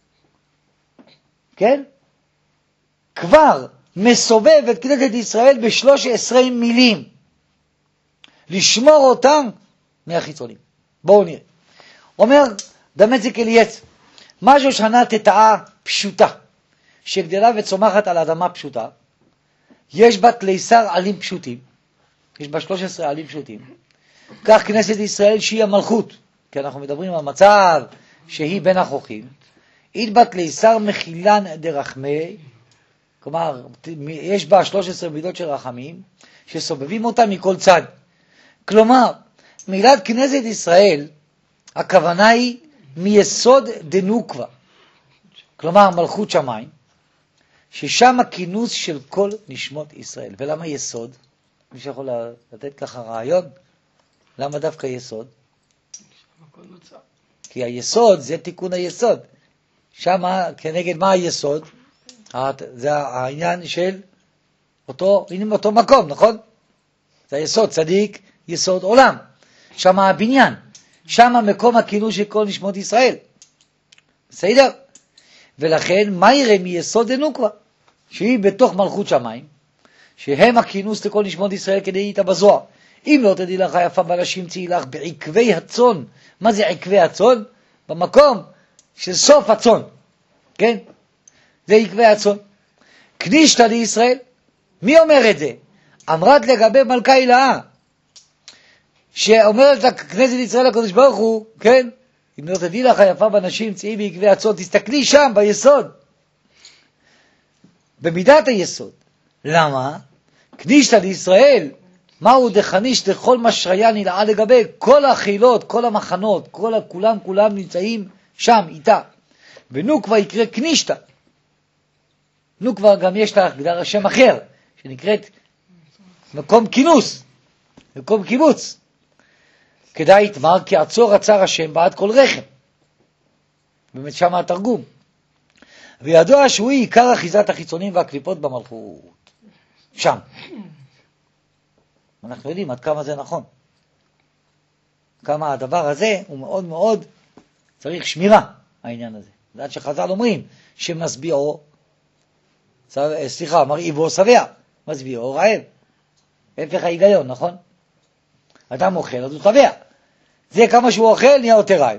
כן? כבר מסובב את כנסת ישראל ב13 מילים. לשמור אותם מהחיצונים. בואו נראה. אומר דמצק אליעזר, מה שושנה תטעה פשוטה, שגדלה וצומחת על אדמה פשוטה, יש בה תליסר עלים פשוטים, יש בה 13 עלים פשוטים. כך כנסת ישראל שהיא המלכות, כי אנחנו מדברים על מצב שהיא בין החוכים, היא בה תליסר מחילן דרחמי, כלומר יש בה 13 מידות של רחמים, שסובבים אותה מכל צד. כלומר, מילת כנסת ישראל, הכוונה היא מיסוד דנוקווה, כלומר מלכות שמיים, ששם הכינוס של כל נשמות ישראל. ולמה יסוד? מי שיכול לתת ככה רעיון? למה דווקא יסוד? כי היסוד זה תיקון היסוד. שם כנגד מה היסוד? זה העניין של אותו מקום, נכון? זה היסוד, צדיק, יסוד עולם. שם הבניין. שם מקום הכינוס של כל נשמות ישראל. בסדר? ולכן, מה יראה מיסוד דנוקווה? שהיא בתוך מלכות שמיים, שהם הכינוס לכל נשמות ישראל כדי איתה בזוהר. אם לא תדעי לך יפה בנשים צאי לך בעקבי הצון. מה זה עקבי הצון? במקום של סוף הצון. כן? זה עקבי הצון. כנישתא לישראל. מי אומר את זה? אמרת לגבי מלכה הילאה, שאומרת לכנסת ישראל הקדוש ברוך הוא, כן? אם לא תדעי לך יפה בנשים צאי בעקבי הצון, תסתכלי שם ביסוד. במידת היסוד. למה? כנישתא לישראל, מהו דחניש לכל משריה נלאה לגבי כל החילות, כל המחנות, כולם נמצאים שם איתה. ונוקווה יקרה כנישתא. נוקבה גם יש לה הגדרה שם אחר, שנקראת מקום כינוס, מקום קיבוץ. כדאי יתמר כי עצור עצר השם בעד כל רחם. באמת שם התרגום. וידוע שהוא עיקר אחיזת החיצונים והקליפות במלכות. שם. אנחנו יודעים עד כמה זה נכון. כמה הדבר הזה הוא מאוד מאוד צריך שמירה, העניין הזה. זה עד שחז"ל אומרים שמשביעו, מרעיבו שבע, משביעו רעב. הפך ההיגיון, נכון? אדם אוכל, אז הוא שבע. זה כמה שהוא אוכל, נהיה יותר רעב.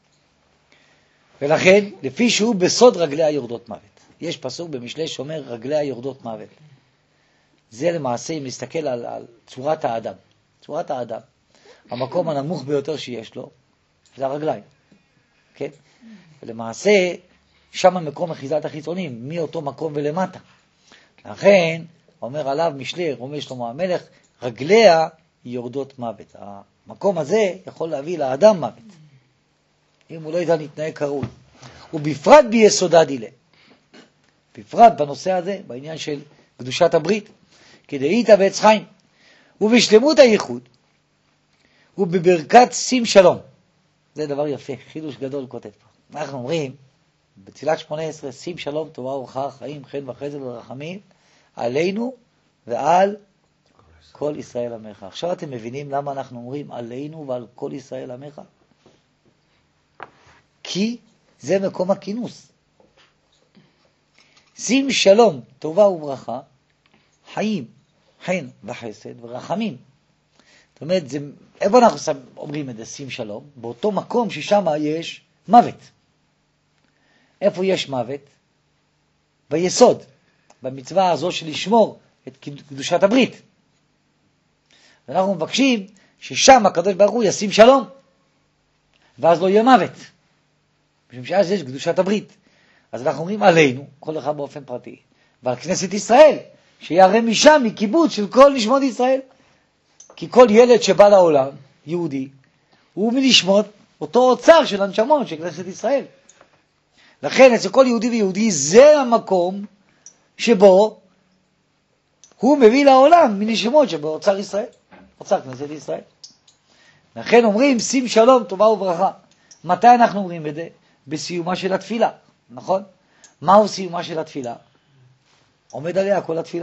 ולכן, לפי שהוא בסוד רגליה יורדות מוות. יש פסוק במשלי שאומר רגליה יורדות מוות. זה למעשה, אם נסתכל על צורת האדם. צורת האדם, המקום הנמוך ביותר שיש לו, זה הרגליים. כן? ולמעשה, שם מקום אחיזת החיצונים, מאותו מקום ולמטה. לכן, אומר עליו משלי, אומר שלמה המלך, רגליה יורדות מוות. המקום הזה יכול להביא לאדם מוות. אם הוא לא ידע להתנהג כראוי. ובפרט ביסודה דילה. בפרט בנושא הזה, בעניין של קדושת הברית, כדאית בעץ חיים. ובשלמות הייחוד, ובברכת שים שלום. זה דבר יפה, חידוש גדול כותב פה. אנחנו אומרים, בתפילת 18, שים שלום, טובה וברכה, חיים, חן וחסד ורחמים, עלינו ועל כל ישראל עמך. עכשיו אתם מבינים למה אנחנו אומרים עלינו ועל כל ישראל עמך? כי זה מקום הכינוס. שים שלום, טובה וברכה, חיים, חן וחסד ורחמים. זאת אומרת, איפה אנחנו אומרים את זה, שים שלום? באותו מקום ששם יש מוות. איפה יש מוות? ביסוד, במצווה הזו של לשמור את קדושת הברית. ואנחנו מבקשים ששם הקדוש ברוך הוא ישים שלום, ואז לא יהיה מוות. משום שאז יש קדושת הברית. אז אנחנו אומרים עלינו, כל אחד באופן פרטי, ועל כנסת ישראל, שיראה משם מקיבוץ של כל נשמות ישראל. כי כל ילד שבא לעולם, יהודי, הוא מנשמות אותו אוצר של הנשמות של כנסת ישראל. לכן אצל כל יהודי ויהודי זה המקום שבו הוא מביא לעולם מנשמות שבאוצר ישראל, אוצר כנסת ישראל. לכן אומרים שים שלום, טובה וברכה. מתי אנחנו אומרים את זה? בסיומה של התפילה, נכון? מהו סיומה של התפילה? עומד עליה כל התפילה.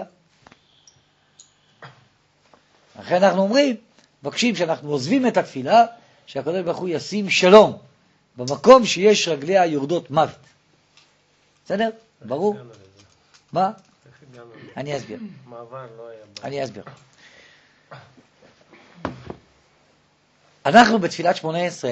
לכן אנחנו אומרים, מבקשים שאנחנו עוזבים את התפילה, שהקדוש ברוך הוא ישים שלום במקום שיש רגליה יורדות מוות. בסדר? ברור? מה? אני אסביר. אני אסביר. אנחנו בתפילת 18,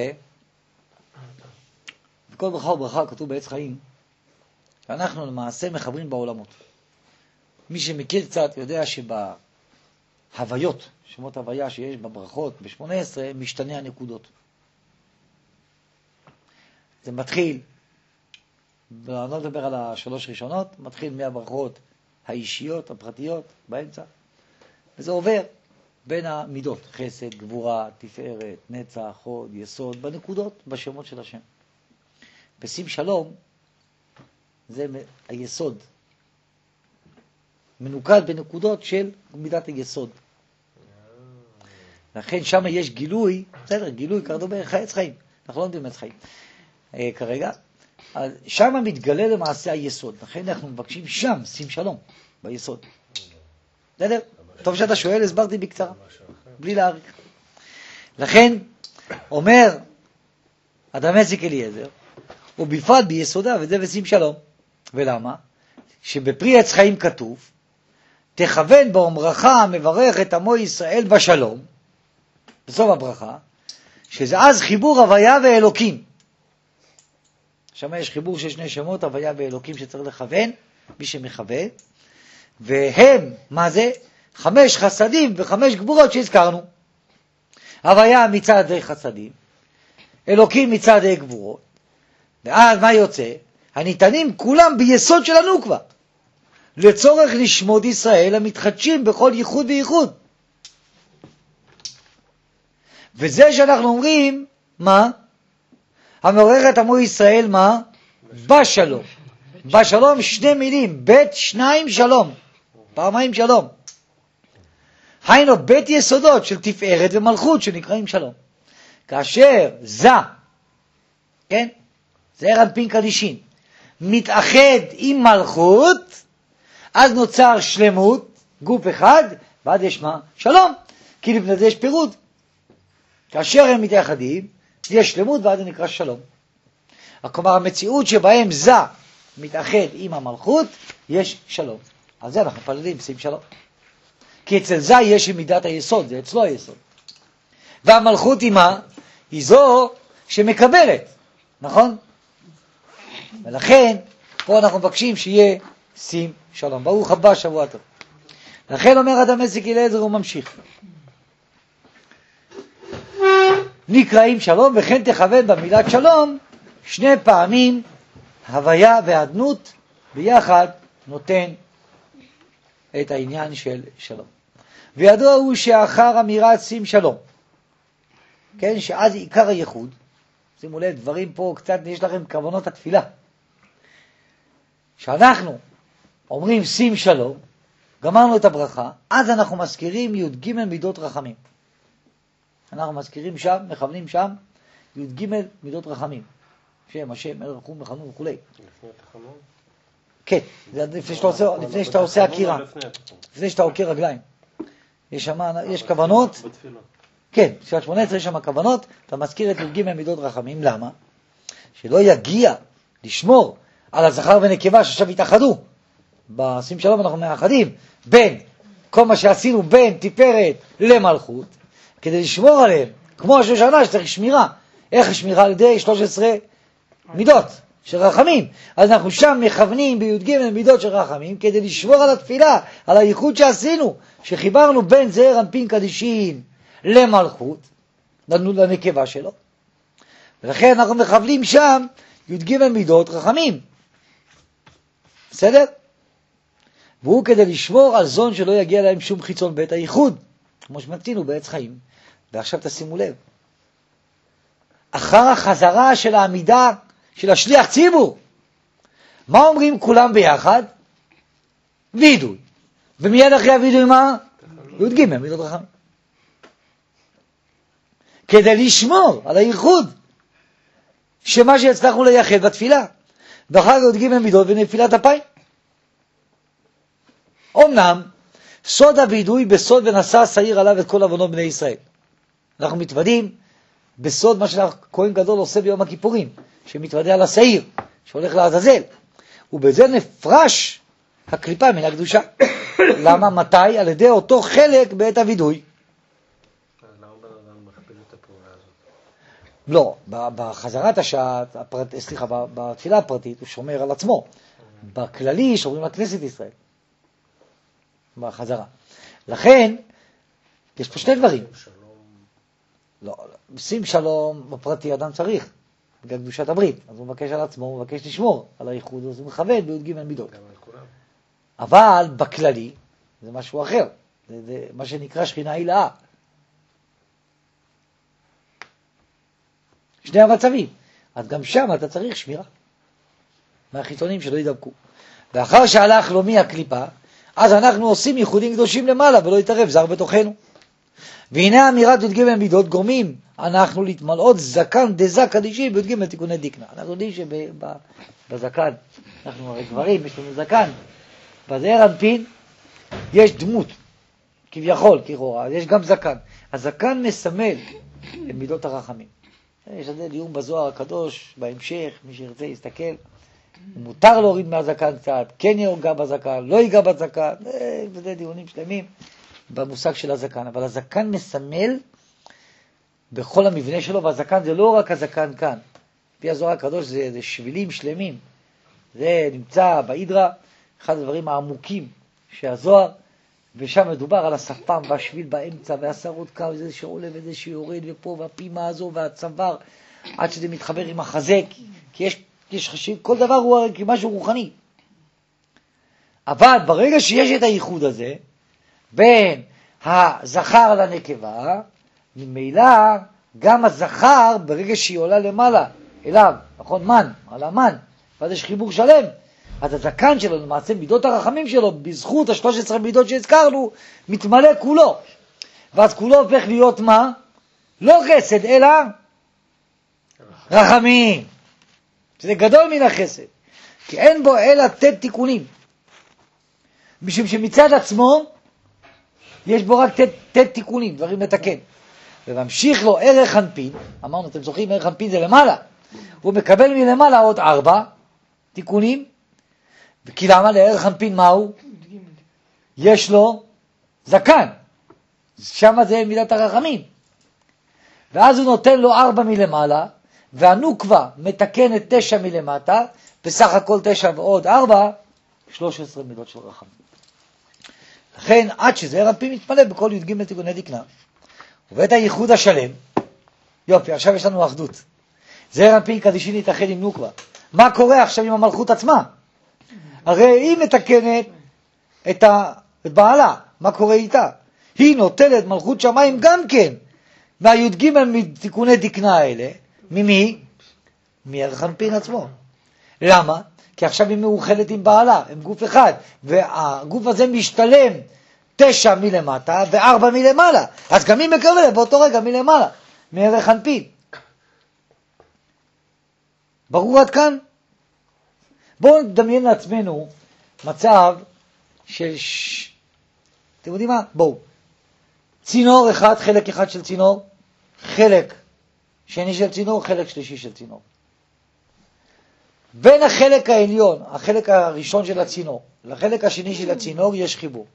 וכל ברכה וברכה כתוב בעץ חיים, ואנחנו למעשה מחברים בעולמות. מי שמכיר קצת יודע שבהוויות, שמות הוויה שיש בברכות ב-18, משתנה הנקודות. זה מתחיל, אני לא מדבר על השלוש ראשונות, מתחיל מהברכות האישיות, הפרטיות, באמצע, וזה עובר בין המידות, חסד, גבורה, תפארת, נצח, חוד, יסוד, בנקודות, בשמות של השם. בשים שלום, זה היסוד, מנוקד בנקודות של מידת היסוד. לכן שם יש גילוי, בסדר, גילוי כרדו בעץ חיים, אנחנו לא יודעים עץ חיים כרגע, שם מתגלה למעשה היסוד, לכן אנחנו מבקשים שם, שים שלום, ביסוד. בסדר? טוב שאתה שואל, הסברתי בקצרה, בלי להאריך. לכן, אומר הדמשק אליעזר, ובפרט ביסודה, וזה ושים שלום. ולמה? שבפרי עץ חיים כתוב, תכוון באומרך מברך את עמו ישראל בשלום, בסוף הברכה, שזה אז חיבור הוויה ואלוקים. שם יש חיבור של שני שמות, הוויה ואלוקים שצריך לכוון, מי שמכוון, והם, מה זה? 5 חסדים ו5 גבורות שהזכרנו. הוויה מצד חסדים, אלוקים מצד גבורות, ואז מה יוצא? הניתנים כולם ביסוד של הנוקבה, לצורך נשמות ישראל המתחדשים בכל ייחוד וייחוד. וזה שאנחנו אומרים, מה? המעורר את עמו ישראל, מה? בשלום. בשלום שני מילים, בית שניים שלום, פעמיים שלום. היינו בית יסודות של תפארת ומלכות שנקראים שלום. כאשר זה, כן, זעיר אנפין קדישין, מתאחד עם מלכות, אז נוצר שלמות, גוף אחד, ועד יש מה? שלום. כי לפני זה יש פירוד. כאשר הם מתאחדים, יש שלמות ועד זה נקרא שלום. כלומר, המציאות שבהם זה מתאחד עם המלכות, יש שלום. על זה אנחנו פללים, שים שלום. כי אצל זה יש מידת היסוד, זה אצלו היסוד. והמלכות היא מה? היא זו שמקבלת, נכון? ולכן, פה אנחנו מבקשים שיהיה שים שלום. ברוך הבא, שבוע טוב. לכן אומר הדמשק אליעזר, הוא ממשיך. נקראים שלום, וכן תכוון במילת שלום, שני פעמים הוויה והדנות ביחד נותן את העניין של שלום. וידוע הוא שאחר אמירת שים שלום, כן, שאז עיקר הייחוד, שימו לב, דברים פה קצת, יש לכם כוונות התפילה. שאנחנו אומרים שים שלום, גמרנו את הברכה, אז אנחנו מזכירים י"ג מידות רחמים. אנחנו מזכירים שם, מכוונים שם, י"ג מידות רחמים. שם, השם, רחום, מחנון וכו'. לפני התחנון? כן, זה לפני שאתה עושה עקירה. לפני שאתה עוקר רגליים. יש שם, יש כוונות. כן, בשעת 18 יש שם כוונות, אתה מזכיר את י"ג מידות רחמים. למה? שלא יגיע לשמור על הזכר ונקבה שעכשיו יתאחדו. בשים שלום אנחנו מאחדים בין כל מה שעשינו בין תפארת למלכות, כדי לשמור עליהם, כמו השושנה שצריך שמירה. איך השמירה? על ידי 13 מידות של רחמים. אז אנחנו שם מכוונים בי"ג מידות של רחמים, כדי לשמור על התפילה, על הייחוד שעשינו, שחיברנו בין זעיר אנפין קדישין למלכות, לנקבה שלו. ולכן אנחנו מכוונים שם י"ג מידות רחמים. בסדר? והוא כדי לשמור על זון שלא יגיע להם שום חיצון בית הייחוד, כמו שמתינו בעץ חיים. ועכשיו תשימו לב, אחר החזרה של העמידה של השליח ציבור, מה אומרים כולם ביחד? וידוי. ומיד אחרי הוידוי מה? י"ג מידות רחמים. כדי לשמור על הייחוד, שמה שהצלחנו לייחד בתפילה, ואחר י"ג מידות ונפילת אפיים. אמנם, סוד הוידוי בסוד ונשא שעיר עליו את כל עוונות בני ישראל. אנחנו מתוודים בסוד מה שהכהן גדול עושה ביום הכיפורים, שמתוודה על השעיר, שהולך לעזאזל. ובזה נפרש הקליפה מן הקדושה. למה? מתי? על ידי אותו חלק בעת הוידוי. למה בן אדם מכפיל את הפעולה הזאת? לא, בחזרת השעת, בתפילה הפרטית הוא שומר על עצמו. בכללי שומרים על כנסת ישראל. בחזרה. לכן, יש פה שני דברים. לא, שים שלום בפרטי אדם צריך, בגלל קדושת הברית. אז הוא מבקש על עצמו, הוא מבקש לשמור על הייחוד, אז הוא מכוון בי"ג מידות. אבל בכללי, זה משהו אחר. זה מה שנקרא שכינה הילאה. שני המצבים. אז גם שם אתה צריך שמירה. מהחיתונים שלא ידבקו. ואחר שהלך לו מי הקליפה, אז אנחנו עושים ייחודים קדושים למעלה, ולא יתערב זר בתוכנו. והנה אמירת י"ג מידות גורמים אנחנו להתמלאות זקן דזה קדישי בי"ג תיקוני דיקנה. אנחנו יודעים שבזקן, אנחנו הרי גברים, יש לנו זקן. בזעיר אנפין יש דמות, כביכול, כרוע, יש גם זקן. הזקן מסמל את מידות הרחמים. יש על זה דיון בזוהר הקדוש, בהמשך, מי שירצה יסתכל. מותר להוריד מהזקן קצת, כן יוגע בזקן, לא ייגע בזקן, וזה דיונים שלמים במושג של הזקן. אבל הזקן מסמל בכל המבנה שלו, והזקן זה לא רק הזקן כאן. לפי הזוהר הקדוש זה שבילים שלמים. זה נמצא בהידרה, אחד הדברים העמוקים שהזוהר, ושם מדובר על השפם והשביל באמצע, והשרות קו, זה שעולה וזה שיורד, ופה והפימה הזו והצוואר, עד שזה מתחבר עם החזק, כי יש חשיב, כל דבר הוא כמשהו רוחני. אבל ברגע שיש את הייחוד הזה, בין הזכר לנקבה, ממילא גם הזכר, ברגע שהיא עולה למעלה, אליו, נכון, מן, על המן, ואז יש חיבור שלם, אז הזקן שלו, למעשה מידות הרחמים שלו, בזכות ה-13 מידות שהזכרנו, מתמלא כולו. ואז כולו הופך להיות מה? לא חסד, אלא רחמים. שזה גדול מן החסד. כי אין בו אלא תת תיקונים. משום שמצד עצמו, יש בו רק תת תיקונים, דברים לתקן. וממשיך לו ערך אנפין, אמרנו, אתם זוכרים, ערך אנפין זה למעלה. הוא מקבל מלמעלה עוד 4 תיקונים. וכי למה? לערך אנפין מהו? יש לו זקן. שם זה מידת הרחמים. ואז הוא נותן לו 4 מלמעלה, והנוקבה מתקנת 9 מלמטה, בסך הכל 9 ועוד 4, 13 מידות של רחמים. לכן, עד שזה ערך אנפין מתמלא בכל י"ג תיקוני דקנה. ובעת הייחוד השלם, יופי, עכשיו יש לנו אחדות. זעיר אנפין קדישין יתאחד עם נוקבה. מה קורה עכשיו עם המלכות עצמה? הרי היא מתקנת את בעלה, מה קורה איתה? היא נוטלת מלכות שמיים גם כן, מהי"ג מתיקוני דקנה האלה, ממי? מערך אנפין עצמו. למה? כי עכשיו היא מאוחדת עם בעלה, הם גוף אחד, והגוף הזה משתלם 9 מלמטה ו4 מלמעלה, אז גם היא מקבלת באותו רגע מלמעלה, מערך אנפין. ברור עד כאן? בואו נדמיין לעצמנו מצב של אתם יודעים מה? בואו. צינור אחד, חלק אחד של צינור, חלק שני של צינור, חלק שלישי של צינור. בין החלק העליון, החלק הראשון של הצינור, לחלק השני של הצינור יש חיבור.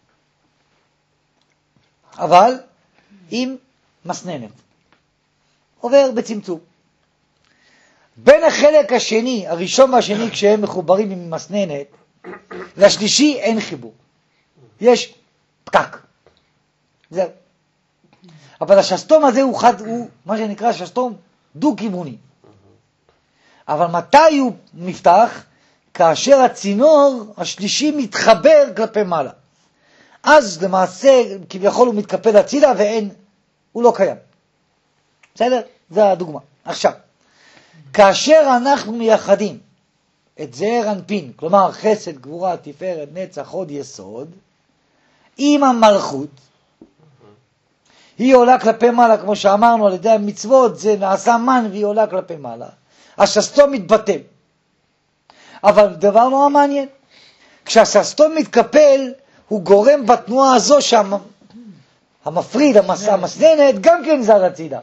אבל עם מסננת. עובר בצמצום. בין החלק השני, הראשון והשני, כשהם מחוברים עם מסננת, לשלישי אין חיבור. יש פקק. זהו. אבל השסתום הזה הוא מה שנקרא שסתום דו-כיווני. אבל מתי הוא נפתח? כאשר הצינור השלישי מתחבר כלפי מעלה. אז למעשה כביכול הוא מתקפל הצידה הוא לא קיים. בסדר? זה הדוגמה. עכשיו, כאשר אנחנו מייחדים את זעיר אנפין, כלומר חסד, גבורה, תפארת, נצח, הוד, יסוד, עם המלכות, היא עולה כלפי מעלה, כמו שאמרנו על ידי המצוות, זה נעשה מן והיא עולה כלפי מעלה. השסתום מתבטל. אבל דבר נורא מעניין, כשהשסתום מתקפל, הוא גורם בתנועה הזו שהמפריד, המסננת, גם כן זז הצידה.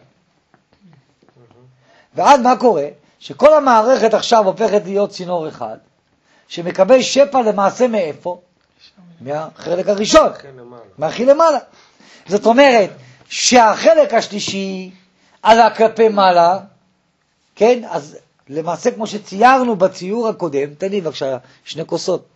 ועד מה קורה? שכל המערכת עכשיו הופכת להיות צינור אחד, שמקבל שפע למעשה מאיפה? מהחלק הראשון, מהכי למעלה. זאת אומרת, שהחלק השלישי עלה כלפי מעלה, כן? אז למעשה כמו שציירנו בציור הקודם, תן לי בבקשה 2 כוסות.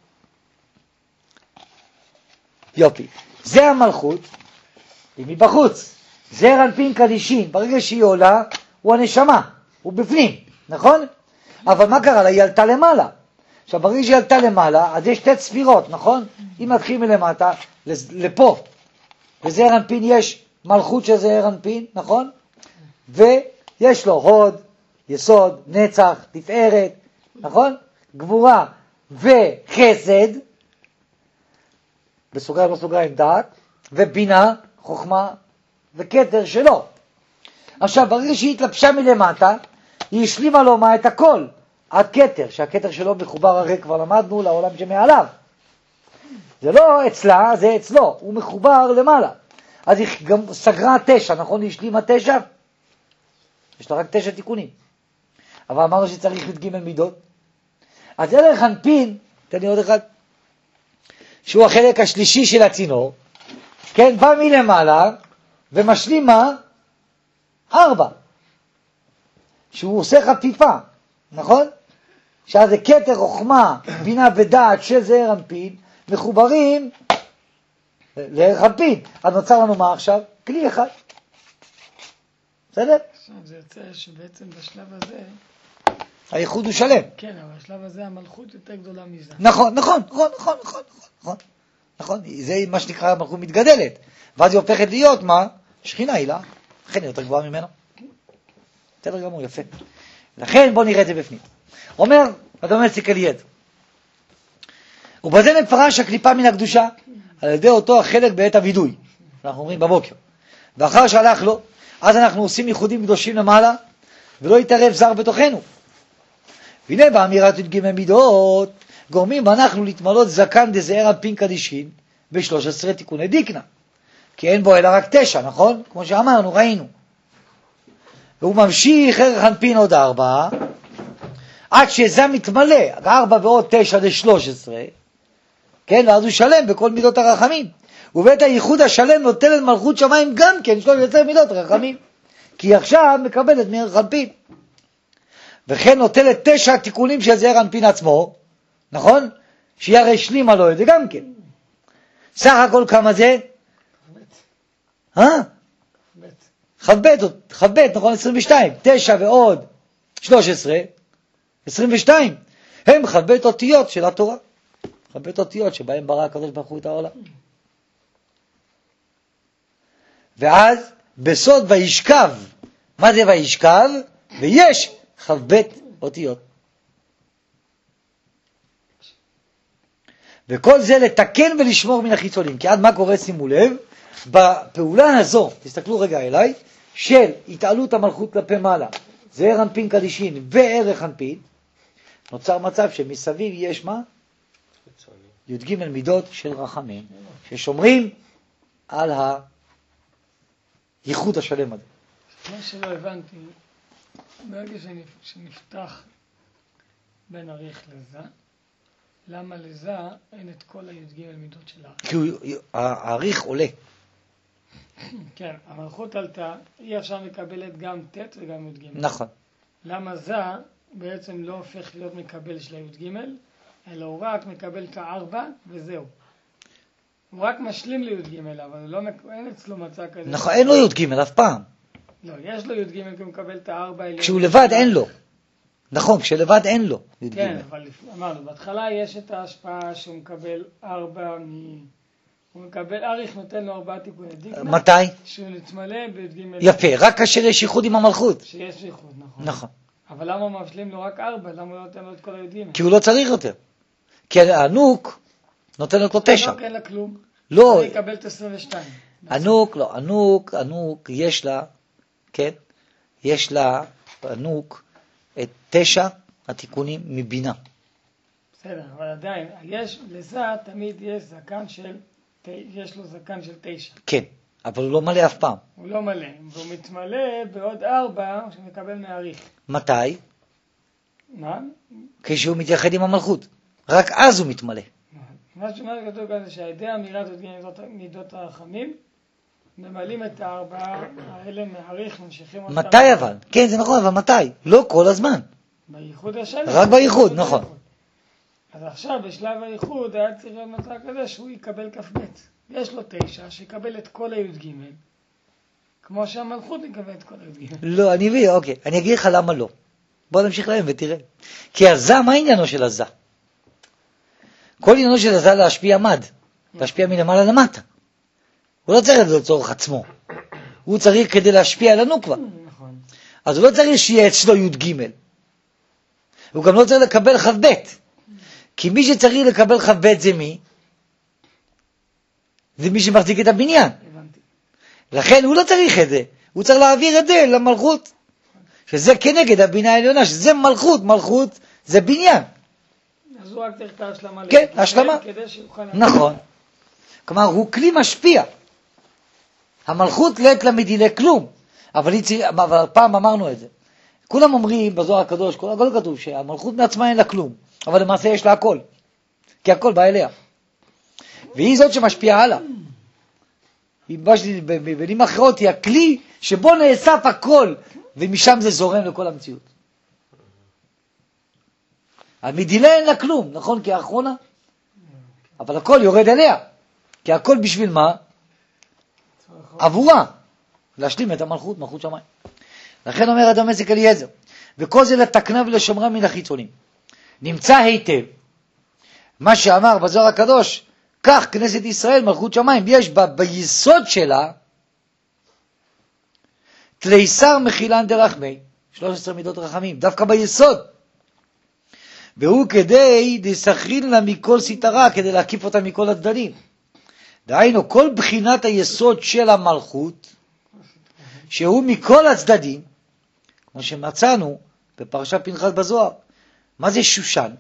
יופי. זה המלכות, היא מבחוץ. זעיר אנפין קדישין, ברגע שהיא עולה, הוא הנשמה, הוא בפנים, נכון? אבל מה קרה לה? היא עלתה למעלה. עכשיו, ברגע שהיא עלתה למעלה, אז יש 2 ספירות, נכון? אם מתחילים מלמטה, לפה. בזעיר אנפין יש מלכות של זעיר אנפין, נכון? ויש לו הוד, יסוד, נצח, תפארת, נכון? גבורה וחסד, בסוגריים לא סוגריים דעת, ובינה, חוכמה וכתר שלו. עכשיו, ברגע שהיא התלבשה מלמטה, היא השלימה לו מה את הכל, עד כתר, שהכתר שלו מחובר הרי כבר למדנו לעולם שמעליו. זה לא אצלה, זה אצלו, הוא מחובר למעלה. אז היא גם סגרה 9, נכון? היא השלימה 9? יש לה רק 9 תיקונים. אבל אמרנו שצריך י"ג מידות. אז ערך אנפין, תן לי עוד אחד, שהוא החלק השלישי של הצינור, כן, בא מלמעלה, ומשלימה 4. שהוא עושה חפיפה, נכון? שאז זה כתר, חוכמה, בינה ודעת של זעיר אנפין, מחוברים לערך אנפין. אז נוצר לנו מה עכשיו? כלי אחד. בסדר? עכשיו זה יוצא שבעצם בשלב הזה... הייחוד הוא שלם. כן, אבל בשלב הזה המלכות יותר גדולה מזה. נכון. זה מה שנקרא המלכות מתגדלת. ואז היא הופכת להיות מה? שכינה היא לה. לכן היא יותר גבוהה ממנו. בסדר גמור, יפה. לכן בוא נראה את זה בפנים. אומר, אדוני סיכל יד. ובזה מפרש הקליפה מן הקדושה, על ידי אותו החלק בעת הוידוי, אנחנו אומרים בבוקר. ואחר שהלך לו, אז אנחנו עושים ייחודים קדושים למעלה, ולא יתערב זר בתוכנו. והנה באמירת י"ג מידות, גורמים אנחנו להתמלות זקן דזעיר אנפין קדישין, ב-13 תיקוני דיקנה. כי אין בו אלא רק 9, נכון? כמו שאמרנו, ראינו. והוא ממשיך ערך אנפין עוד 4, עד שזה מתמלא, 4 ועוד 9 זה 13, כן, ואז הוא שלם בכל מידות הרחמים. ובית הייחוד השלם נוטל את מלכות שמיים גם כן, 13 מידות רחמים. כי עכשיו מקבלת מערך אנפין. וכן נוטל את 9 תיקונים של זעיר אנפין עצמו, נכון? שהיא הרי שלימה לו את זה גם כן. סך הכל כמה זה? ח"ב, נכון? 22. 9 ועוד 13, 22. הם ח"ב אותיות של התורה. ח"ב אותיות שבהם ברא הקדוש ברוך הוא את העולם. ואז בסוד וישכב. מה זה וישכב? ויש כ"ב אותיות. וכל זה לתקן ולשמור מן החיצונים. כי עד מה קורה, שימו לב, בפעולה הזו, תסתכלו רגע אליי, של התעלות המלכות כלפי מעלה, זעיר אנפין קדישין וערך אנפין, נוצר מצב שמסביב יש מה? י"ג מידות של רחמים, ששומרים על הייחוד השלם הזה. מה שלא הבנתי, ברגע שנפתח בין אריך לזה, למה לזה אין את כל הי"ג מידות של האריך? כי האריך עולה. כן, המלכות עלתה, אי אפשר מקבלת גם ט' וגם י"ג. נכון. למה זה בעצם לא הופך להיות מקבל של הי"ג, אלא הוא רק מקבל את 4 וזהו. הוא רק משלים לי"ג, אבל לא, אין אצלו מצע כזה. נכון, אין לו י"ג אף פעם. לא, יש לו י"ג כי הוא מקבל את 4. כשהוא לבד אין לו. נכון, כשלבד אין לו י"ג. כן, אבל אמרנו, בהתחלה יש את ההשפעה שהוא מקבל 4 הוא מקבל, אריך נותן לו 4 תיקוני דיקנה. מתי? שהוא נתמלא בי"ג. יפה, רק כאשר יש ייחוד עם המלכות. שיש ייחוד, נכון. נכון. אבל למה הוא משלים לו רק 4? למה הוא לא נותן לו את כל הי"ג? כי הוא לא צריך יותר. כי הענוק נותן לו 9. ענוק אין לה כלום. לא. הוא יקבל את 22. ענוק, לא, ענוק, יש לה, כן? יש לה, ענוק, את 9 התיקונים מבינה. בסדר, אבל עדיין, לזה תמיד יש זקן יש לו זקן של 9. כן, אבל הוא לא מלא אף פעם. הוא לא מלא, והוא מתמלא בעוד 4 שמקבל מעריך. מתי? מה? כשהוא מתייחד עם המלכות. רק אז הוא מתמלא. מה שכתוב כאן זה שהידי אמירת מידות הרחמים, ממלאים את 4 האלה מעריך, ממשיכים אותם. מתי אבל? כן, זה נכון, אבל מתי? לא כל הזמן. בייחוד השלם. רק בייחוד, נכון. אז עכשיו בשלב הייחוד היה צריך להיות מצב כזה שהוא יקבל כ"ב. יש לו 9 שיקבל את כל הי"ג, כמו שהמלכות יקבל את כל הי"ג. לא, אני מבין, אוקיי. אני אגיד לך למה לא. בוא נמשיך להם ותראה. כי הזה, מה עניינו של הזה? כל עניינו של הזה להשפיע מד. להשפיע מלמעלה למטה. הוא לא צריך את זה לצורך עצמו. הוא צריך כדי להשפיע עלינו כבר. נכון. אז הוא לא צריך שיהיה אצלו י"ג. הוא גם לא צריך לקבל כ"ב. כי מי שצריך לקבל כ"ב זה מי? זה מי שמחזיק את הבניין. הבנתי. לכן הוא לא צריך את זה. הוא צריך להעביר את זה למלכות. שזה כנגד הבינה העליונה, שזה מלכות. מלכות זה בניין. אז הוא רק צריך את ההשלמה. כן, השלמה. כדי שיוכל... נכון. כלומר, הוא כלי משפיע. המלכות לית למדינה כלום. אבל פעם אמרנו את זה. כולם אומרים בזוהר הקדוש, הכל כתוב שהמלכות מעצמה אין לה כלום. אבל למעשה יש לה הכל. כי הכל בא אליה. והיא זאת שמשפיעה הלאה. במילים אחרות היא הכלי שבו נאסף הכל, ומשם זה זורם לכל המציאות. המדינה אין לה כלום, נכון? כי האחרונה. אבל הכל יורד אליה. כי הכל בשביל מה? עבורה. להשלים את המלכות, מלכות שמיים. לכן אומר אדם עסק אליעזר, וכל זה לתקנה ולשומרה מן החיצונים. נמצא היטב מה שאמר בזוהר הקדוש, כך כנסת ישראל מלכות שמיים, יש בה ביסוד שלה תליסר מחילן דרחמי, 13 מידות רחמים, דווקא ביסוד. והוא כדי דסחרין לה מכל סתרה, כדי להקיף אותה מכל הצדדים. דהיינו, כל בחינת היסוד של המלכות, שהוא מכל הצדדים, כמו שמצאנו בפרשת פנחס בזוהר. מה זה שושן?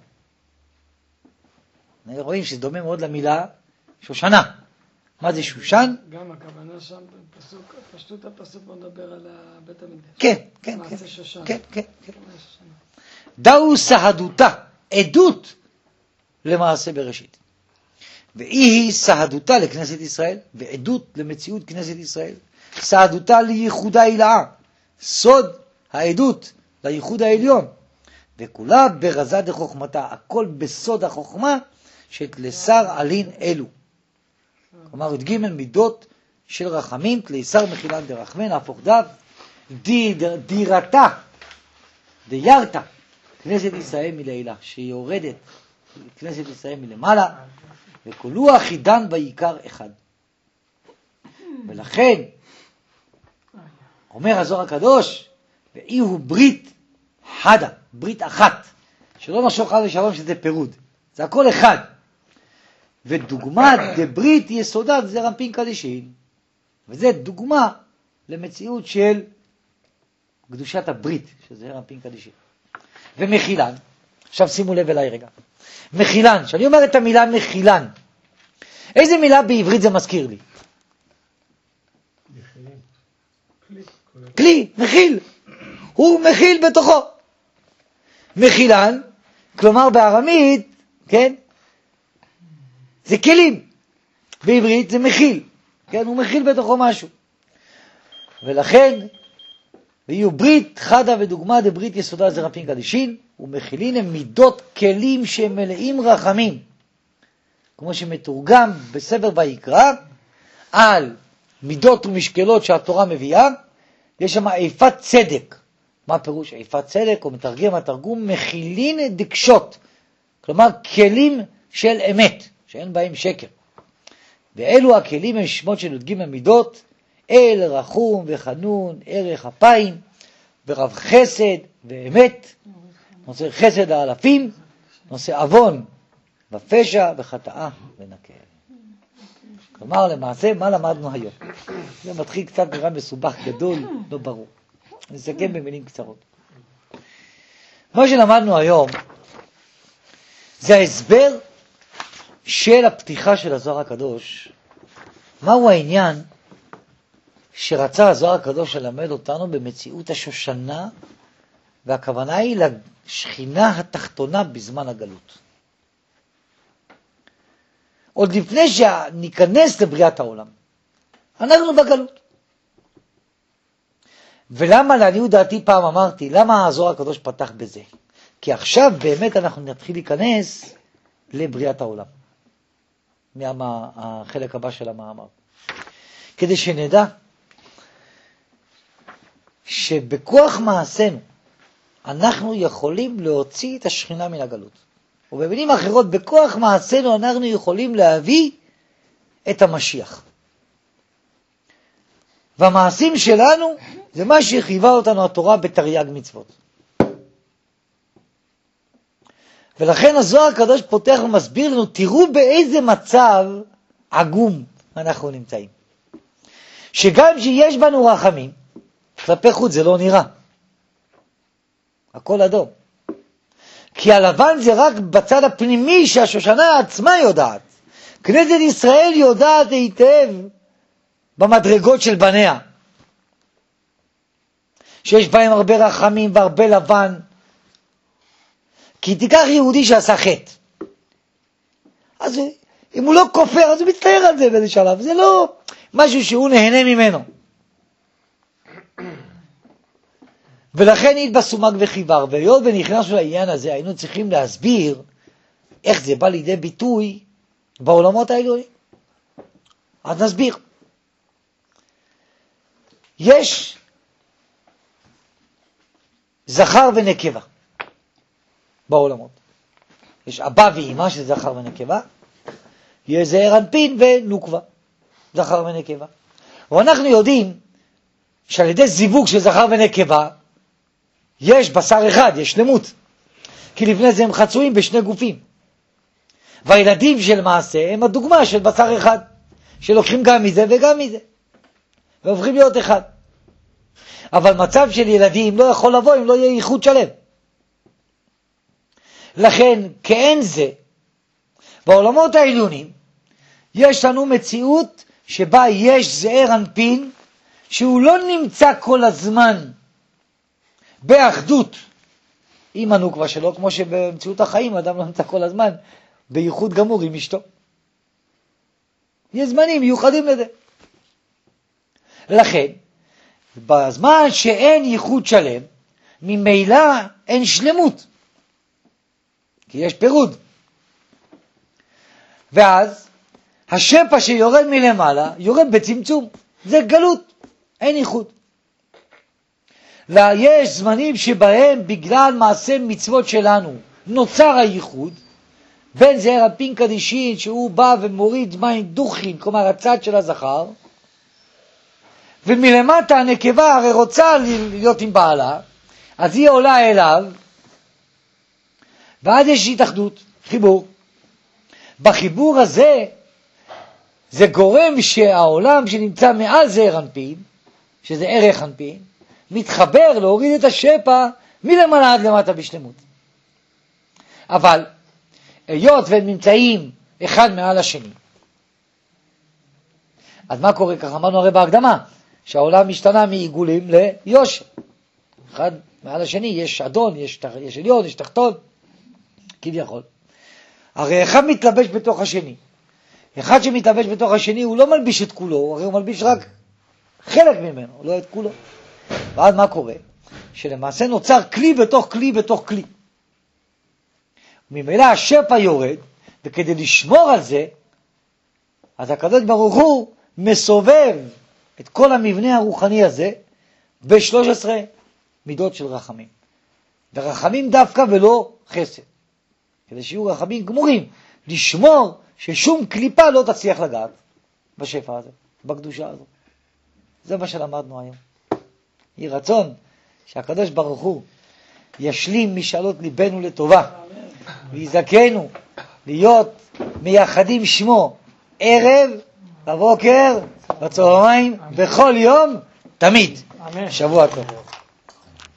רואים שזה דומה מאוד למילה שושנה. מה זה שושן? גם הכוונה שם בפסוק, פשטות הפסוק מדבר על בית המקדש. כן, כן, מעשה שושן. כן, כן, כן. דאו סהדותה, עדות למעשה בראשית. והיא סהדותה לכנסת ישראל, ועדות למציאות כנסת ישראל. סהדותה לייחודה הילאה, סוד העדות לייחוד העליון. וכולה ברזה דחוכמתה, הכל בסוד החוכמה שתלסר עלין אלו. כלומר, י"ג מידות של רחמים, תלסר מחילן דרחמן, הפוך דב, דירתה, דיירתה, כנסת ישראל מלילה, שיורדת כנסת ישראל מלמעלה, וכולו אחידן בעיקר אחד. ולכן, אומר הזוהר הקדוש, ואי הוא ברית חדה, ברית אחת, שלא משוך חד ושלום שזה פירוד, זה הכל אחד. ודוגמה דברית יסודת זה רמפין קדישין, וזה דוגמה למציאות של קדושת הברית, שזה רמפין קדישין. ומחילן, עכשיו שימו לב אליי רגע, מחילן, שאני אומר את המילה מחילן, איזה מילה בעברית זה מזכיר לי? כלי, מכיל, הוא מכיל בתוכו. מחילן, כלומר בארמית, כן, זה כלים, בעברית זה מכיל, כן, הוא מכיל בתוכו משהו. ולכן, ויהיו ברית חדה ודוגמה דברית יסודה זה רפין קדישין, ומכילין הם מידות כלים שהם מלאים רחמים, כמו שמתורגם בספר ויקרא, על מידות ומשקלות שהתורה מביאה, יש שם איפת צדק. מה פירוש איפת צדק? הוא מתרגם התרגום מכילין דקשות, כלומר כלים של אמת, שאין בהם שקר. ואלו הכלים הם שמות של י"ג מידות, אל, רחום וחנון, ערך אפיים, ורב חסד ואמת, נושא חסד האלפים, נושא אבון ופשע וחטאה ונקה. כלומר, למעשה, מה למדנו היום? זה מתחיל קצת נראה מסובך, גדול, לא ברור. נסכם במילים קצרות. מה שלמדנו היום, זה ההסבר של הפתיחה של הזוהר הקדוש. מהו העניין שרצה הזוהר הקדוש ללמד אותנו במציאות השושנה, והכוונה היא לשכינה התחתונה בזמן הגלות. עוד לפני שניכנס לבריאת העולם, אנחנו בגלות. ולמה, לעניות דעתי פעם אמרתי, למה הזוהר הקדוש פתח בזה? כי עכשיו באמת אנחנו נתחיל להיכנס לבריאת העולם. מהחלק הבא של המאמר. כדי שנדע שבכוח מעשינו אנחנו יכולים להוציא את השכינה מן הגלות. ובמילים אחרות, בכוח מעשינו אנחנו יכולים להביא את המשיח. והמעשים שלנו זה מה שחייבה אותנו התורה בתרי"ג מצוות. ולכן הזוהר הקדוש פותח ומסביר לנו, תראו באיזה מצב עגום אנחנו נמצאים. שגם שיש בנו רחמים, כלפי חוץ זה לא נראה. הכל אדום. כי הלבן זה רק בצד הפנימי שהשושנה עצמה יודעת. כנסת ישראל יודעת היטב במדרגות של בניה, שיש בהם הרבה רחמים והרבה לבן. כי תיקח יהודי שעשה חטא, אז אם הוא לא כופר, אז הוא מצטער על זה באיזה שלב. זה לא משהו שהוא נהנה ממנו. ולכן התבסומק וחיבר, והיות ונכנסנו לעניין הזה, היינו צריכים להסביר איך זה בא לידי ביטוי בעולמות העליונים. אז נסביר. יש זכר ונקבה בעולמות. יש אבא ואמא שזה זכר ונקבה, יש זעיר אנפין ונוקבה, זכר ונקבה. ואנחנו יודעים שעל ידי זיווג של זכר ונקבה, יש בשר אחד, יש שלמות. כי לפני זה הם חצויים בשני גופים. והילדים של מעשה הם הדוגמה של בשר אחד, שלוקחים גם מזה וגם מזה, והופכים להיות אחד. אבל מצב של ילדים לא יכול לבוא אם לא יהיה ייחוד שלם. לכן, כאין זה, בעולמות העליונים, יש לנו מציאות שבה יש זעיר אנפין, שהוא לא נמצא כל הזמן באחדות עם הנוקבה שלו, כמו שבמציאות החיים אדם לא נמצא כל הזמן בייחוד גמור עם אשתו. יש זמנים מיוחדים לזה. לכן, בזמן שאין ייחוד שלם, ממילא אין שלמות, כי יש פירוד. ואז השפע שיורד מלמעלה יורד בצמצום, זה גלות, אין ייחוד. ויש זמנים שבהם בגלל מעשה מצוות שלנו נוצר הייחוד, בין זעיר אנפין קדישין שהוא בא ומוריד מים דוחין, כלומר הצד של הזכר, ומלמטה הנקבה הרי רוצה להיות עם בעלה, אז היא עולה אליו, ואז יש התאחדות, חיבור. בחיבור הזה, זה גורם שהעולם שנמצא מעל זעיר אנפין, שזה ערך אנפין, מתחבר להוריד את השפע מלמעלה עד למטה בשלמות. אבל היות והם נמצאים אחד מעל השני, אז מה קורה? כך אמרנו הרי בהקדמה, שהעולם משתנה מעיגולים ליושר. אחד מעל השני, יש אדון, יש עליון, יש תחתון, כביכול. הרי אחד מתלבש בתוך השני. אחד שמתלבש בתוך השני הוא לא מלביש את כולו, הרי הוא מלביש רק חלק ממנו, לא את כולו. ואז מה קורה? שלמעשה נוצר כלי בתוך כלי בתוך כלי. ממילא השפע יורד, וכדי לשמור על זה, אז הקדוש ברוך הוא מסובב את כל המבנה הרוחני הזה ב-13 מידות של רחמים. ורחמים דווקא ולא חסד. כדי שיהיו רחמים גמורים, לשמור ששום קליפה לא תצליח לגעת בשפע הזה, בקדושה הזאת. זה מה שלמדנו היום. יהי רצון שהקדוש ברוך הוא ישלים משאלות ליבנו לטובה, ויזכנו להיות מייחדים שמו ערב, בבוקר, בצהריים, בכל יום, תמיד. שבוע טוב.